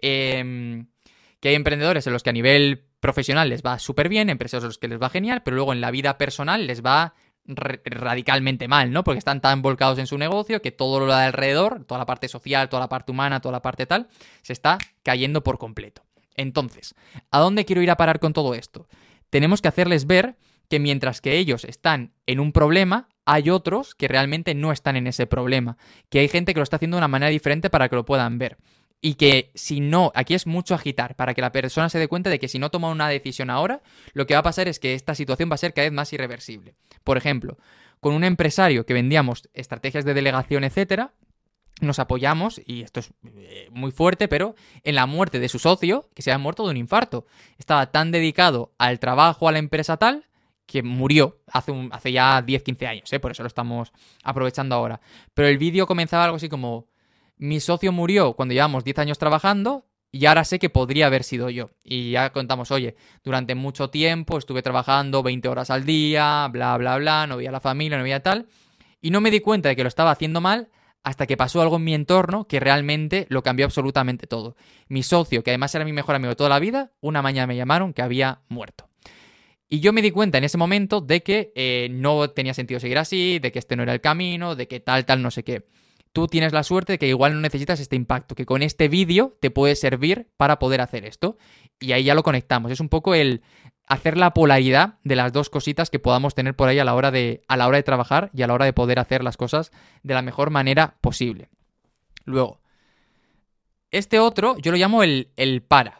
que hay emprendedores en los que a nivel profesional les va súper bien, empresarios a los que les va genial, pero luego en la vida personal les va radicalmente mal, ¿no? Porque están tan volcados en su negocio que todo lo de alrededor, toda la parte social, toda la parte humana, toda la parte tal, se está cayendo por completo. Entonces, ¿a dónde quiero ir a parar con todo esto? Tenemos que hacerles ver que mientras que ellos están en un problema, hay otros que realmente no están en ese problema, que hay gente que lo está haciendo de una manera diferente para que lo puedan ver. Y que si no, aquí es mucho agitar, para que la persona se dé cuenta de que si no toma una decisión ahora, lo que va a pasar es que esta situación va a ser cada vez más irreversible. Por ejemplo, con un empresario que vendíamos estrategias de delegación, etcétera, nos apoyamos, y esto es muy fuerte, pero en la muerte de su socio, que se había muerto de un infarto. Estaba tan dedicado al trabajo, a la empresa tal, que murió hace ya 10-15 años, por eso lo estamos aprovechando ahora. Pero el vídeo comenzaba algo así como: mi socio murió cuando llevamos 10 años trabajando y ahora sé que podría haber sido yo. Y ya contamos, oye, durante mucho tiempo estuve trabajando 20 horas al día, bla, bla, bla, no veía a la familia, no veía tal. Y no me di cuenta de que lo estaba haciendo mal hasta que pasó algo en mi entorno que realmente lo cambió absolutamente todo. Mi socio, que además era mi mejor amigo de toda la vida, una mañana me llamaron que había muerto. Y yo me di cuenta en ese momento de que no tenía sentido seguir así, de que este no era el camino, de que tal, no sé qué. Tú tienes la suerte de que igual no necesitas este impacto, que con este vídeo te puede servir para poder hacer esto. Y ahí ya lo conectamos. Es un poco el hacer la polaridad de las dos cositas que podamos tener por ahí a la hora de trabajar y a la hora de poder hacer las cosas de la mejor manera posible. Luego, este otro yo lo llamo el para.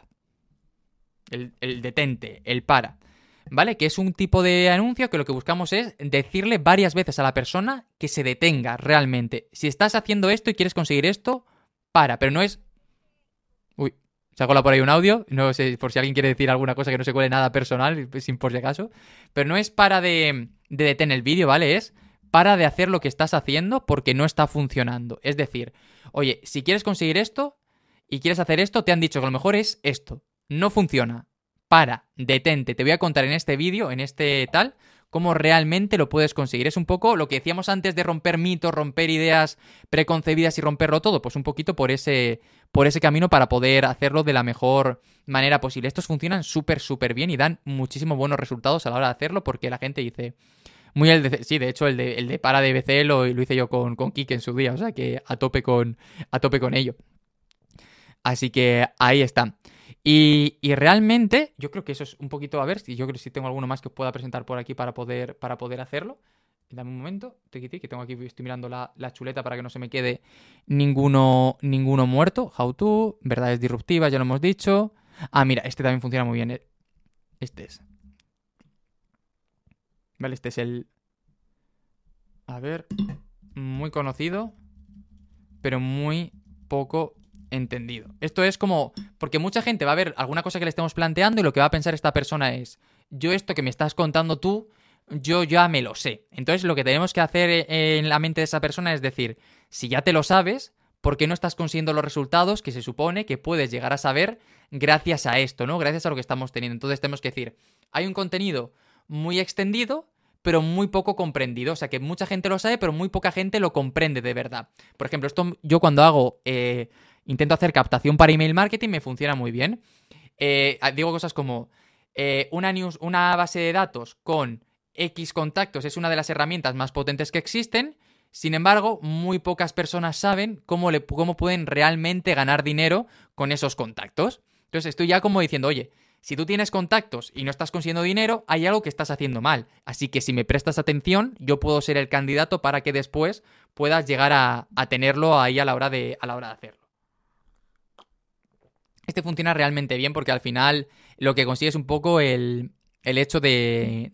El detente, el para. ¿Vale? Que es un tipo de anuncio que lo que buscamos es decirle varias veces a la persona que se detenga realmente. Si estás haciendo esto y quieres conseguir esto, para, pero no es... Uy, se ha colado por ahí un audio, no sé por si alguien quiere decir alguna cosa que no se cuele nada personal, sin por si acaso, pero no es para de detener el vídeo, ¿vale? Es para de hacer lo que estás haciendo porque no está funcionando. Es decir, oye, si quieres conseguir esto y quieres hacer esto, te han dicho que lo mejor es esto. No funciona. Para, detente, te voy a contar en este vídeo, en este tal, cómo realmente lo puedes conseguir. Es un poco lo que decíamos antes de romper mitos, romper ideas preconcebidas y romperlo todo, pues un poquito por ese camino para poder hacerlo de la mejor manera posible. Estos funcionan súper bien y dan muchísimos buenos resultados a la hora de hacerlo porque la gente dice... Sí, de hecho el de para de BC lo hice yo con Kike en su día, o sea que a tope con ello. Así que ahí está. Y realmente, yo creo que eso es un poquito, a ver, yo creo que si tengo alguno más que os pueda presentar por aquí para poder hacerlo. Dame un momento, que tengo aquí, estoy mirando la chuleta para que no se me quede ninguno muerto. How to, verdades disruptivas, ya lo hemos dicho. Ah, mira, este también funciona muy bien. Este es. Vale, este es el... A ver, muy conocido, pero muy poco entendido. Esto es como... Porque mucha gente va a ver alguna cosa que le estemos planteando y lo que va a pensar esta persona es: yo esto que me estás contando tú, yo ya me lo sé. Entonces lo que tenemos que hacer en la mente de esa persona es decir, si ya te lo sabes, ¿por qué no estás consiguiendo los resultados que se supone que puedes llegar a saber gracias a esto, ¿no? Gracias a lo que estamos teniendo. Entonces tenemos que decir, hay un contenido muy extendido, pero muy poco comprendido. O sea, que mucha gente lo sabe, pero muy poca gente lo comprende de verdad. Por ejemplo, esto yo cuando intento hacer captación para email marketing me funciona muy bien. Digo cosas como una base de datos con X contactos es una de las herramientas más potentes que existen. Sin embargo, muy pocas personas saben cómo pueden realmente ganar dinero con esos contactos. Entonces estoy ya como diciendo, oye, si tú tienes contactos y no estás consiguiendo dinero, hay algo que estás haciendo mal. Así que si me prestas atención, yo puedo ser el candidato para que después puedas llegar a tenerlo ahí a la hora de hacerlo. Este funciona realmente bien porque al final lo que consigues un poco el hecho de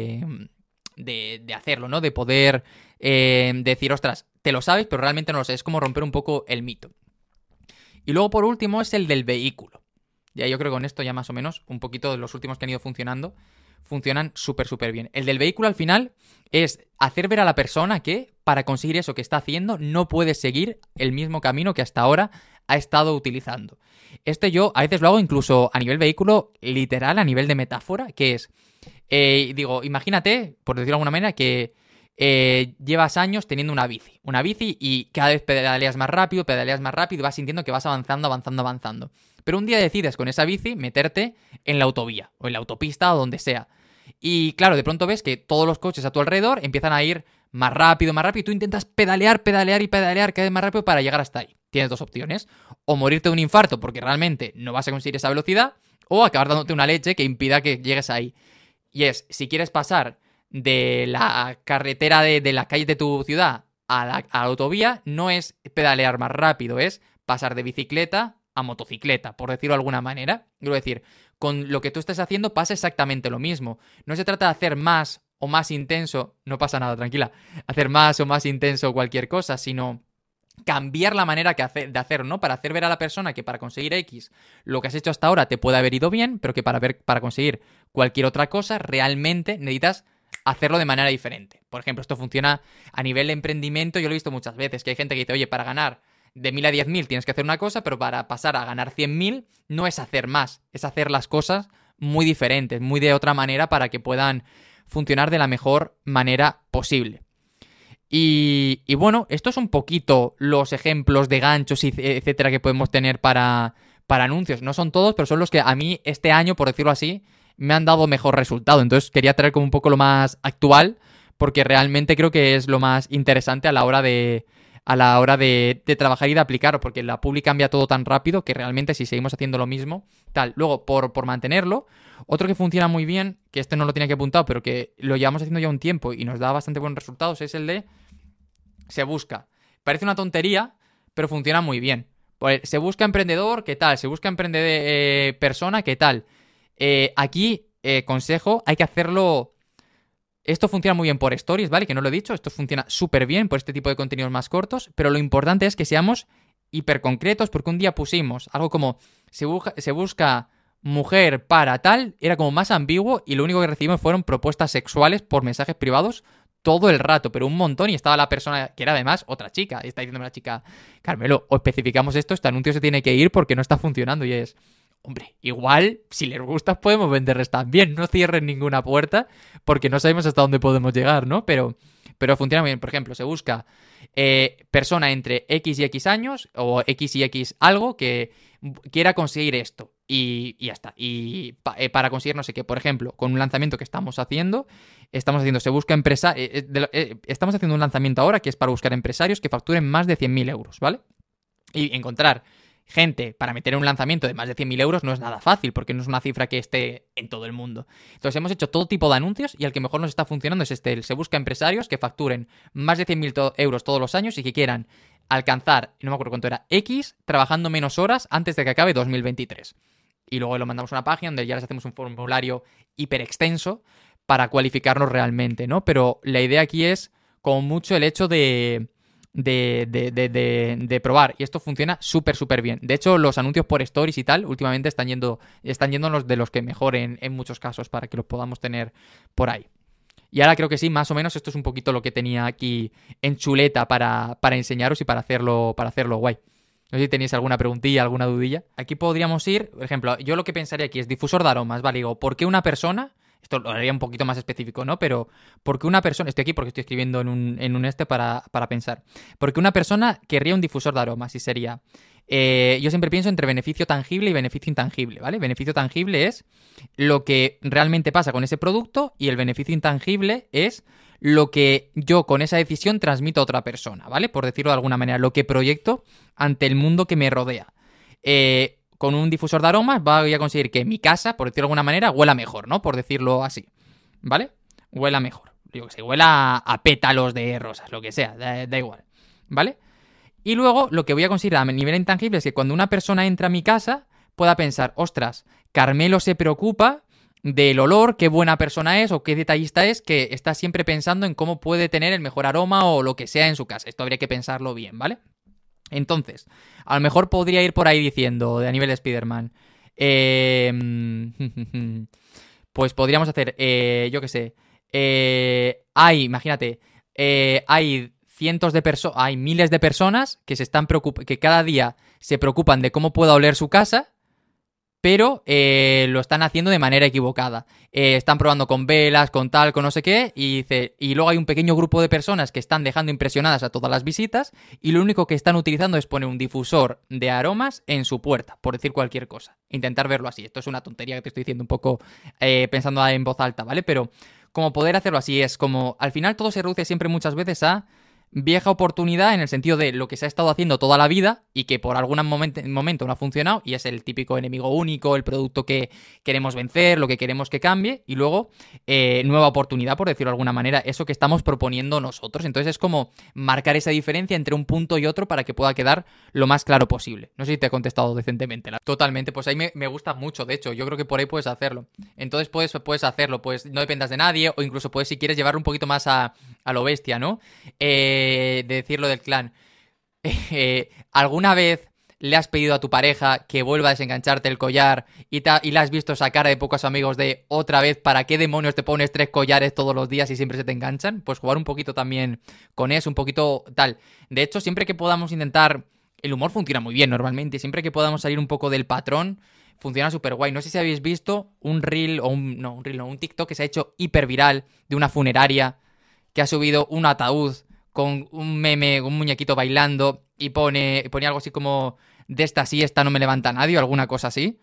hacerlo, ¿no? De poder decir, ostras, te lo sabes, pero realmente no lo sé. Es como romper un poco el mito. Y luego, por último, es el del vehículo. Ya yo creo que con esto ya más o menos, un poquito de los últimos que han ido funcionando, funcionan súper, súper bien. El del vehículo al final es hacer ver a la persona que para conseguir eso que está haciendo no puede seguir el mismo camino que hasta ahora ha estado utilizando. Yo a veces lo hago incluso a nivel vehículo, literal, a nivel de metáfora, que es, digo, imagínate, por decirlo de alguna manera, que llevas años teniendo una bici y cada vez pedaleas más rápido y vas sintiendo que vas avanzando. Pero un día decides con esa bici meterte en la autovía o en la autopista o donde sea. Y claro, de pronto ves que todos los coches a tu alrededor empiezan a ir más rápido y tú intentas pedalear cada vez más rápido para llegar hasta ahí. Tienes dos opciones, o morirte de un infarto porque realmente no vas a conseguir esa velocidad, o acabar dándote una leche que impida que llegues ahí. Y es, si quieres pasar de la carretera de las calles de tu ciudad a la autovía, no es pedalear más rápido, es pasar de bicicleta a motocicleta, por decirlo de alguna manera. Quiero decir, con lo que tú estés haciendo pasa exactamente lo mismo. No se trata de hacer más o más intenso, no pasa nada, tranquila, hacer más o más intenso cualquier cosa, sino cambiar la manera de hacerlo, ¿no? Para hacer ver a la persona que para conseguir X lo que has hecho hasta ahora te puede haber ido bien, pero que para conseguir cualquier otra cosa realmente necesitas hacerlo de manera diferente. Por ejemplo, esto funciona a nivel de emprendimiento, yo lo he visto muchas veces, que hay gente que dice, oye, para ganar de 1.000 a 10.000 tienes que hacer una cosa, pero para pasar a ganar 100.000 no es hacer más, es hacer las cosas muy diferentes, muy de otra manera para que puedan funcionar de la mejor manera posible. Y bueno, esto es un poquito los ejemplos de ganchos, etcétera, que podemos tener para anuncios. No son todos, pero son los que a mí este año, por decirlo así, me han dado mejor resultado. Entonces quería traer como un poco lo más actual, porque realmente creo que es lo más interesante a la hora de trabajar y de aplicarlo, porque la publi cambia todo tan rápido que realmente si seguimos haciendo lo mismo, tal. Luego, por mantenerlo, otro que funciona muy bien, que este no lo tenía que apuntar, pero que lo llevamos haciendo ya un tiempo y nos da bastante buenos resultados, es el de Se Busca. Parece una tontería, pero funciona muy bien. Se busca emprendedor, ¿qué tal? Se busca emprendedor persona, ¿qué tal? Aquí, consejo, hay que hacerlo. Esto funciona muy bien por stories, ¿vale? Que no lo he dicho, esto funciona súper bien por este tipo de contenidos más cortos, pero lo importante es que seamos hiper concretos, porque un día pusimos algo como se busca mujer para tal, era como más ambiguo y lo único que recibimos fueron propuestas sexuales por mensajes privados todo el rato, pero un montón, y estaba la persona que era además otra chica, y está diciéndome la chica, Carmelo, o especificamos esto, este anuncio se tiene que ir porque no está funcionando, y es, hombre, igual, si les gusta podemos venderles también, no cierren ninguna puerta, porque no sabemos hasta dónde podemos llegar, ¿no? Pero funciona muy bien. Por ejemplo, se busca persona entre X y X años, o X y X algo, que quiera conseguir esto, y ya está. Y para conseguir no sé qué, por ejemplo, con un lanzamiento que estamos haciendo, se busca estamos haciendo un lanzamiento ahora que es para buscar empresarios que facturen más de 100.000 euros, ¿vale? Y encontrar gente para meter en un lanzamiento de más de 100.000 euros no es nada fácil, porque no es una cifra que esté en todo el mundo. Entonces hemos hecho todo tipo de anuncios y el que mejor nos está funcionando es el Se Busca empresarios que facturen más de 100.000 euros todos los años y que quieran alcanzar, no me acuerdo cuánto era, X, trabajando menos horas antes de que acabe 2023. Y luego lo mandamos a una página donde ya les hacemos un formulario hiper extenso para cualificarnos realmente, ¿no? Pero la idea aquí es, como mucho, el hecho de probar. Y esto funciona súper, súper bien. De hecho, los anuncios por stories y tal, últimamente están yendo de los que mejor en muchos casos para que los podamos tener por ahí. Y ahora creo que sí, más o menos esto es un poquito lo que tenía aquí en chuleta para enseñaros y para hacerlo guay. No sé si tenéis alguna preguntilla, alguna dudilla. Aquí podríamos ir, por ejemplo, yo lo que pensaría aquí es difusor de aromas, ¿vale? Digo, ¿por qué una persona? Esto lo haría un poquito más específico, ¿no? Pero ¿por qué una persona? Estoy aquí porque estoy escribiendo en un para pensar. ¿Por qué una persona querría un difusor de aromas? Y sería yo siempre pienso entre beneficio tangible y beneficio intangible, ¿vale? Beneficio tangible es lo que realmente pasa con ese producto y el beneficio intangible es lo que yo con esa decisión transmito a otra persona, ¿vale? Por decirlo de alguna manera, lo que proyecto ante el mundo que me rodea. Con un difusor de aromas voy a conseguir que mi casa, por decirlo de alguna manera, huela mejor, ¿no? Por decirlo así, ¿vale? Huela mejor. Yo que sé, huela a pétalos de rosas, lo que sea, da igual, ¿vale? Y luego lo que voy a conseguir a nivel intangible es que cuando una persona entra a mi casa pueda pensar, ostras, Carmelo se preocupa del olor, qué buena persona es o qué detallista es, que está siempre pensando en cómo puede tener el mejor aroma o lo que sea en su casa. Esto habría que pensarlo bien, ¿vale? Entonces, a lo mejor podría ir por ahí diciendo, de a nivel de Spider-Man, pues podríamos hacer, yo qué sé, imagínate, hay cientos de personas, hay miles de personas que se están que cada día se preocupan de cómo pueda oler su casa, pero lo están haciendo de manera equivocada. Están probando con velas, con tal, con no sé qué, y luego hay un pequeño grupo de personas que están dejando impresionadas a todas las visitas, y lo único que están utilizando es poner un difusor de aromas en su puerta, por decir cualquier cosa. Intentar verlo así. Esto es una tontería que te estoy diciendo un poco pensando en voz alta, ¿vale? Pero como poder hacerlo así es como, al final todo se reduce siempre muchas veces a vieja oportunidad en el sentido de lo que se ha estado haciendo toda la vida y que por algún momento no ha funcionado y es el típico enemigo único, el producto que queremos vencer, lo que queremos que cambie y luego nueva oportunidad, por decirlo de alguna manera, eso que estamos proponiendo nosotros. Entonces es como marcar esa diferencia entre un punto y otro para que pueda quedar lo más claro posible. No sé si te he contestado decentemente. Totalmente, pues ahí me gusta mucho, de hecho, yo creo que por ahí puedes hacerlo. Entonces puedes hacerlo, pues no dependas de nadie o incluso puedes, si quieres, llevarlo un poquito más a lo bestia, ¿no? De decirlo del clan. ¿Alguna vez le has pedido a tu pareja que vuelva a desengancharte el collar y la has visto esa cara de pocos amigos de otra vez, ¿para qué demonios te pones 3 collares todos los días y siempre se te enganchan? Pues jugar un poquito también con eso, un poquito tal. De hecho, siempre que podamos intentar... El humor funciona muy bien normalmente, siempre que podamos salir un poco del patrón, funciona súper guay. No sé si habéis visto un reel, o un TikTok que se ha hecho hiper viral de una funeraria que ha subido un ataúd con un meme, un muñequito bailando y pone algo así como de esta sí, esta no me levanta nadie o alguna cosa así.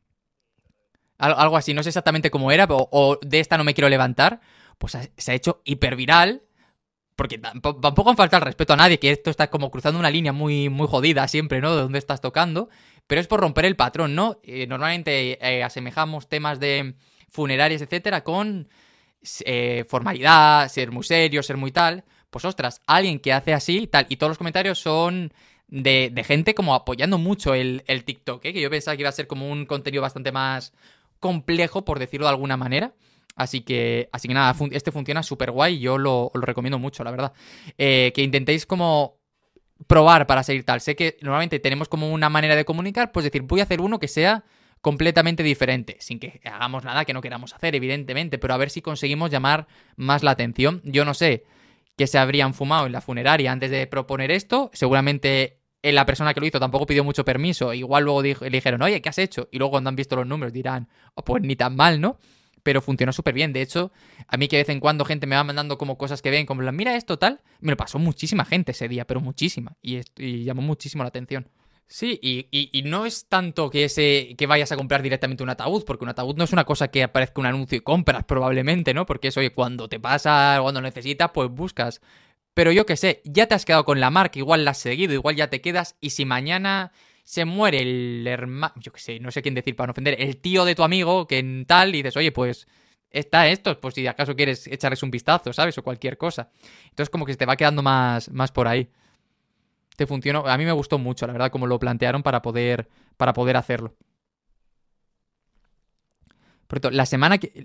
Algo así, no sé exactamente cómo era, o de esta no me quiero levantar. Pues se ha hecho hiper viral porque tampoco falta el respeto a nadie, que esto está como cruzando una línea muy, muy jodida siempre, ¿no? De dónde estás tocando, pero es por romper el patrón, ¿no? Normalmente asemejamos temas de funerarias, etcétera, con formalidad, ser muy serio, ser muy tal. Pues ostras, alguien que hace así tal, y todos los comentarios son de gente como apoyando mucho el TikTok, ¿eh? Que yo pensaba que iba a ser como un contenido bastante más complejo, por decirlo de alguna manera. Así que nada, este funciona súper guay y yo lo recomiendo mucho, la verdad. Que intentéis como probar para seguir tal. Sé que normalmente tenemos como una manera de comunicar, pues decir, voy a hacer uno que sea completamente diferente, sin que hagamos nada que no queramos hacer, evidentemente, pero a ver si conseguimos llamar más la atención. Yo no sé qué se habrían fumado en la funeraria antes de proponer esto, seguramente la persona que lo hizo tampoco pidió mucho permiso, igual luego le dijeron, oye, ¿qué has hecho? Y luego cuando han visto los números dirán, oh, pues ni tan mal, ¿no? Pero funcionó súper bien. De hecho, a mí que de vez en cuando gente me va mandando como cosas que ven, como mira esto, tal, me lo pasó muchísima gente ese día, pero muchísima. Y llamó muchísimo la atención. Sí, y no es tanto que vayas a comprar directamente un ataúd, porque un ataúd no es una cosa que aparezca un anuncio y compras probablemente, ¿no? Porque eso, oye, cuando te pasa, cuando necesitas, pues buscas. Pero yo qué sé, ya te has quedado con la marca, igual la has seguido, igual ya te quedas, y si mañana se muere el hermano, yo qué sé, no sé quién decir para no ofender, el tío de tu amigo, que en tal, y dices, oye, pues está esto, pues si acaso quieres echarles un vistazo, ¿sabes? O cualquier cosa. Entonces como que se te va quedando más por ahí. Te funcionó, a mí me gustó mucho, la verdad, como lo plantearon para poder hacerlo. Por cierto, la semana que...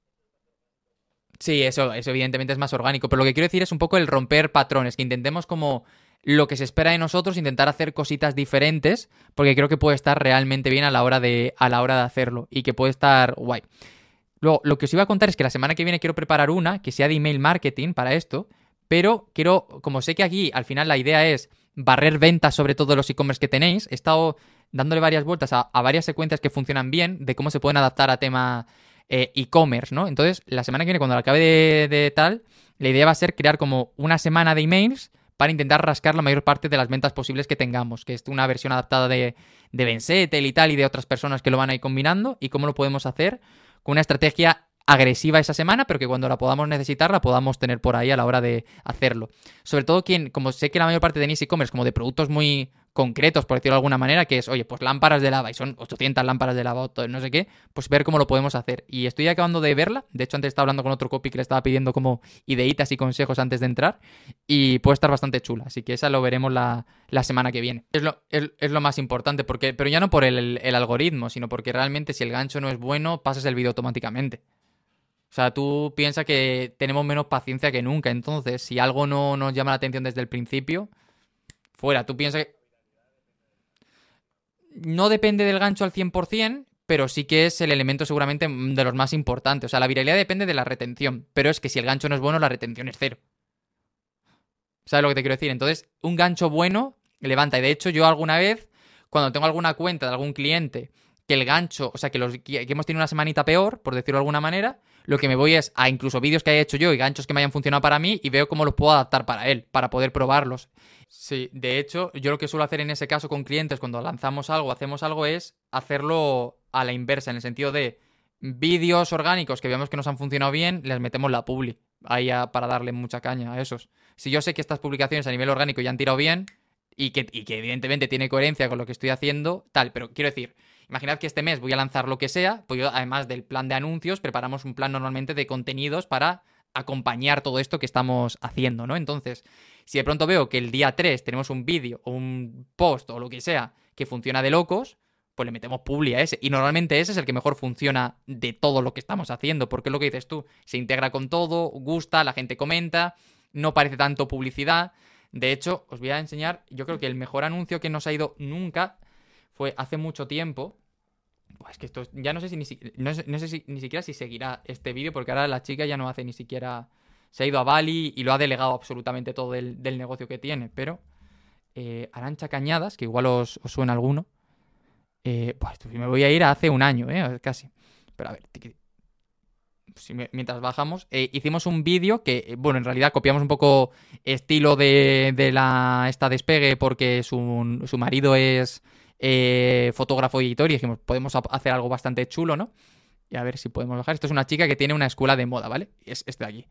Sí, eso evidentemente es más orgánico, pero lo que quiero decir es un poco el romper patrones, que intentemos como lo que se espera de nosotros, intentar hacer cositas diferentes, porque creo que puede estar realmente bien a la hora de hacerlo y que puede estar guay. Luego, lo que os iba a contar es que la semana que viene quiero preparar una que sea de email marketing para esto, pero quiero, como sé que aquí al final la idea es barrer ventas sobre todo los e-commerce que tenéis, he estado dándole varias vueltas a varias secuencias que funcionan bien, de cómo se pueden adaptar a tema e-commerce, ¿no? Entonces, la semana que viene, cuando la acabe de tal, la idea va a ser crear como una semana de emails para intentar rascar la mayor parte de las ventas posibles que tengamos, que es una versión adaptada de Bensettle y tal, y de otras personas que lo van a ir combinando, y cómo lo podemos hacer con una estrategia agresiva esa semana, pero que cuando la podamos necesitar la podamos tener por ahí a la hora de hacerlo. Sobre todo como sé que la mayor parte tenéis e-commerce como de productos muy concretos, por decirlo de alguna manera, que es, oye, pues lámparas de lava, y son 800 lámparas de lava, o no sé qué, pues ver cómo lo podemos hacer. Y estoy acabando de verla, de hecho antes estaba hablando con otro copy que le estaba pidiendo como ideitas y consejos antes de entrar, y puede estar bastante chula, así que esa lo veremos la semana que viene. Es lo más importante, pero ya no por el algoritmo, sino porque realmente si el gancho no es bueno, pasas el vídeo automáticamente. O sea, tú piensas que tenemos menos paciencia que nunca, entonces si algo no nos llama la atención desde el principio, fuera. Tú piensas que no depende del gancho al 100%, pero sí que es el elemento seguramente de los más importantes. O sea, la viralidad depende de la retención, pero es que si el gancho no es bueno, la retención es cero. ¿Sabes lo que te quiero decir? Entonces, un gancho bueno levanta. Y de hecho, yo alguna vez, cuando tengo alguna cuenta de algún cliente, que el gancho, o sea, que hemos tenido una semanita peor, por decirlo de alguna manera, lo que me voy es a incluso vídeos que haya hecho yo y ganchos que me hayan funcionado para mí y veo cómo los puedo adaptar para él, para poder probarlos. Sí, de hecho, yo lo que suelo hacer en ese caso con clientes cuando lanzamos algo, hacemos algo, es hacerlo a la inversa, en el sentido de vídeos orgánicos que veamos que nos han funcionado bien, les metemos la publi ahí para darle mucha caña a esos. Si yo sé que estas publicaciones a nivel orgánico ya han tirado bien y que evidentemente tiene coherencia con lo que estoy haciendo, tal, pero quiero decir, imaginad que este mes voy a lanzar lo que sea, pues yo además del plan de anuncios preparamos un plan normalmente de contenidos para acompañar todo esto que estamos haciendo, ¿no? Entonces, si de pronto veo que el día 3 tenemos un vídeo o un post o lo que sea que funciona de locos, pues le metemos publi a ese. Y normalmente ese es el que mejor funciona de todo lo que estamos haciendo, porque es lo que dices tú, se integra con todo, gusta, la gente comenta, no parece tanto publicidad. De hecho, os voy a enseñar, yo creo que el mejor anuncio que nos ha ido nunca fue hace mucho tiempo. Buah, es que esto ya no sé si ni siquiera si seguirá este vídeo, porque ahora la chica ya no hace ni siquiera. Se ha ido a Bali y lo ha delegado absolutamente todo del negocio que tiene. Pero Arantxa Cañadas, que igual os suena alguno. Pues me voy a ir a hace un año, casi. Pero a ver, mientras bajamos, hicimos un vídeo que, bueno, en realidad copiamos un poco estilo de esta Despegue porque su marido es fotógrafo y editor y dijimos, podemos hacer algo bastante chulo, ¿no? Y a ver si podemos bajar. Esto es una chica que tiene una escuela de moda, ¿vale? Es este de aquí.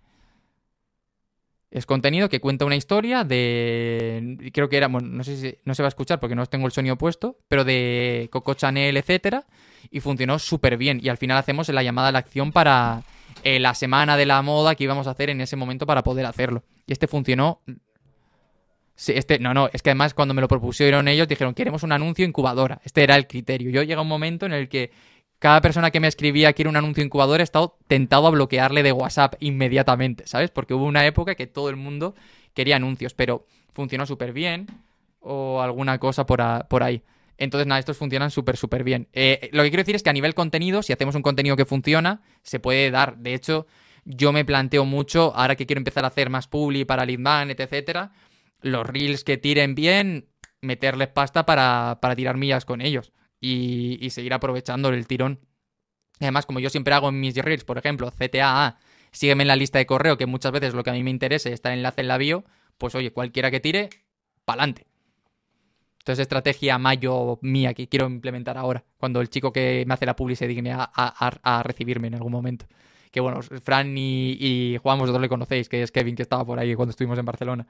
Es contenido que cuenta una historia de. Creo que era. Bueno, no sé si no se va a escuchar porque no tengo el sonido puesto. Pero de Coco Chanel, etcétera. Y funcionó súper bien. Y al final hacemos la llamada a la acción para la semana de la moda que íbamos a hacer en ese momento para poder hacerlo. Y este funcionó. Sí, no, es que además cuando me lo propusieron ellos dijeron, queremos un anuncio incubadora. Este era el criterio. Yo llega un momento en el que cada persona que me escribía quiere un anuncio incubador he estado tentado a bloquearle de WhatsApp inmediatamente, ¿sabes? Porque hubo una época que todo el mundo quería anuncios, pero funcionó súper bien o alguna cosa por ahí. Entonces, nada, estos funcionan súper bien. Lo que quiero decir es que a nivel contenido, si hacemos un contenido que funciona, se puede dar. De hecho, yo me planteo mucho, ahora que quiero empezar a hacer más publi para lead magnet, etcétera, los reels que tiren bien, meterles pasta para tirar millas con ellos y seguir aprovechando el tirón. Además, como yo siempre hago en mis reels, por ejemplo, CTAA, sígueme en la lista de correo, que muchas veces lo que a mí me interesa está el enlace en la bio, pues oye, cualquiera que tire, pa'lante. Entonces, estrategia mayo mía que quiero implementar ahora, cuando el chico que me hace la publi se digne a recibirme en algún momento. Que bueno, Fran y Juan, vosotros le conocéis, que es Kevin, que estaba por ahí cuando estuvimos en Barcelona.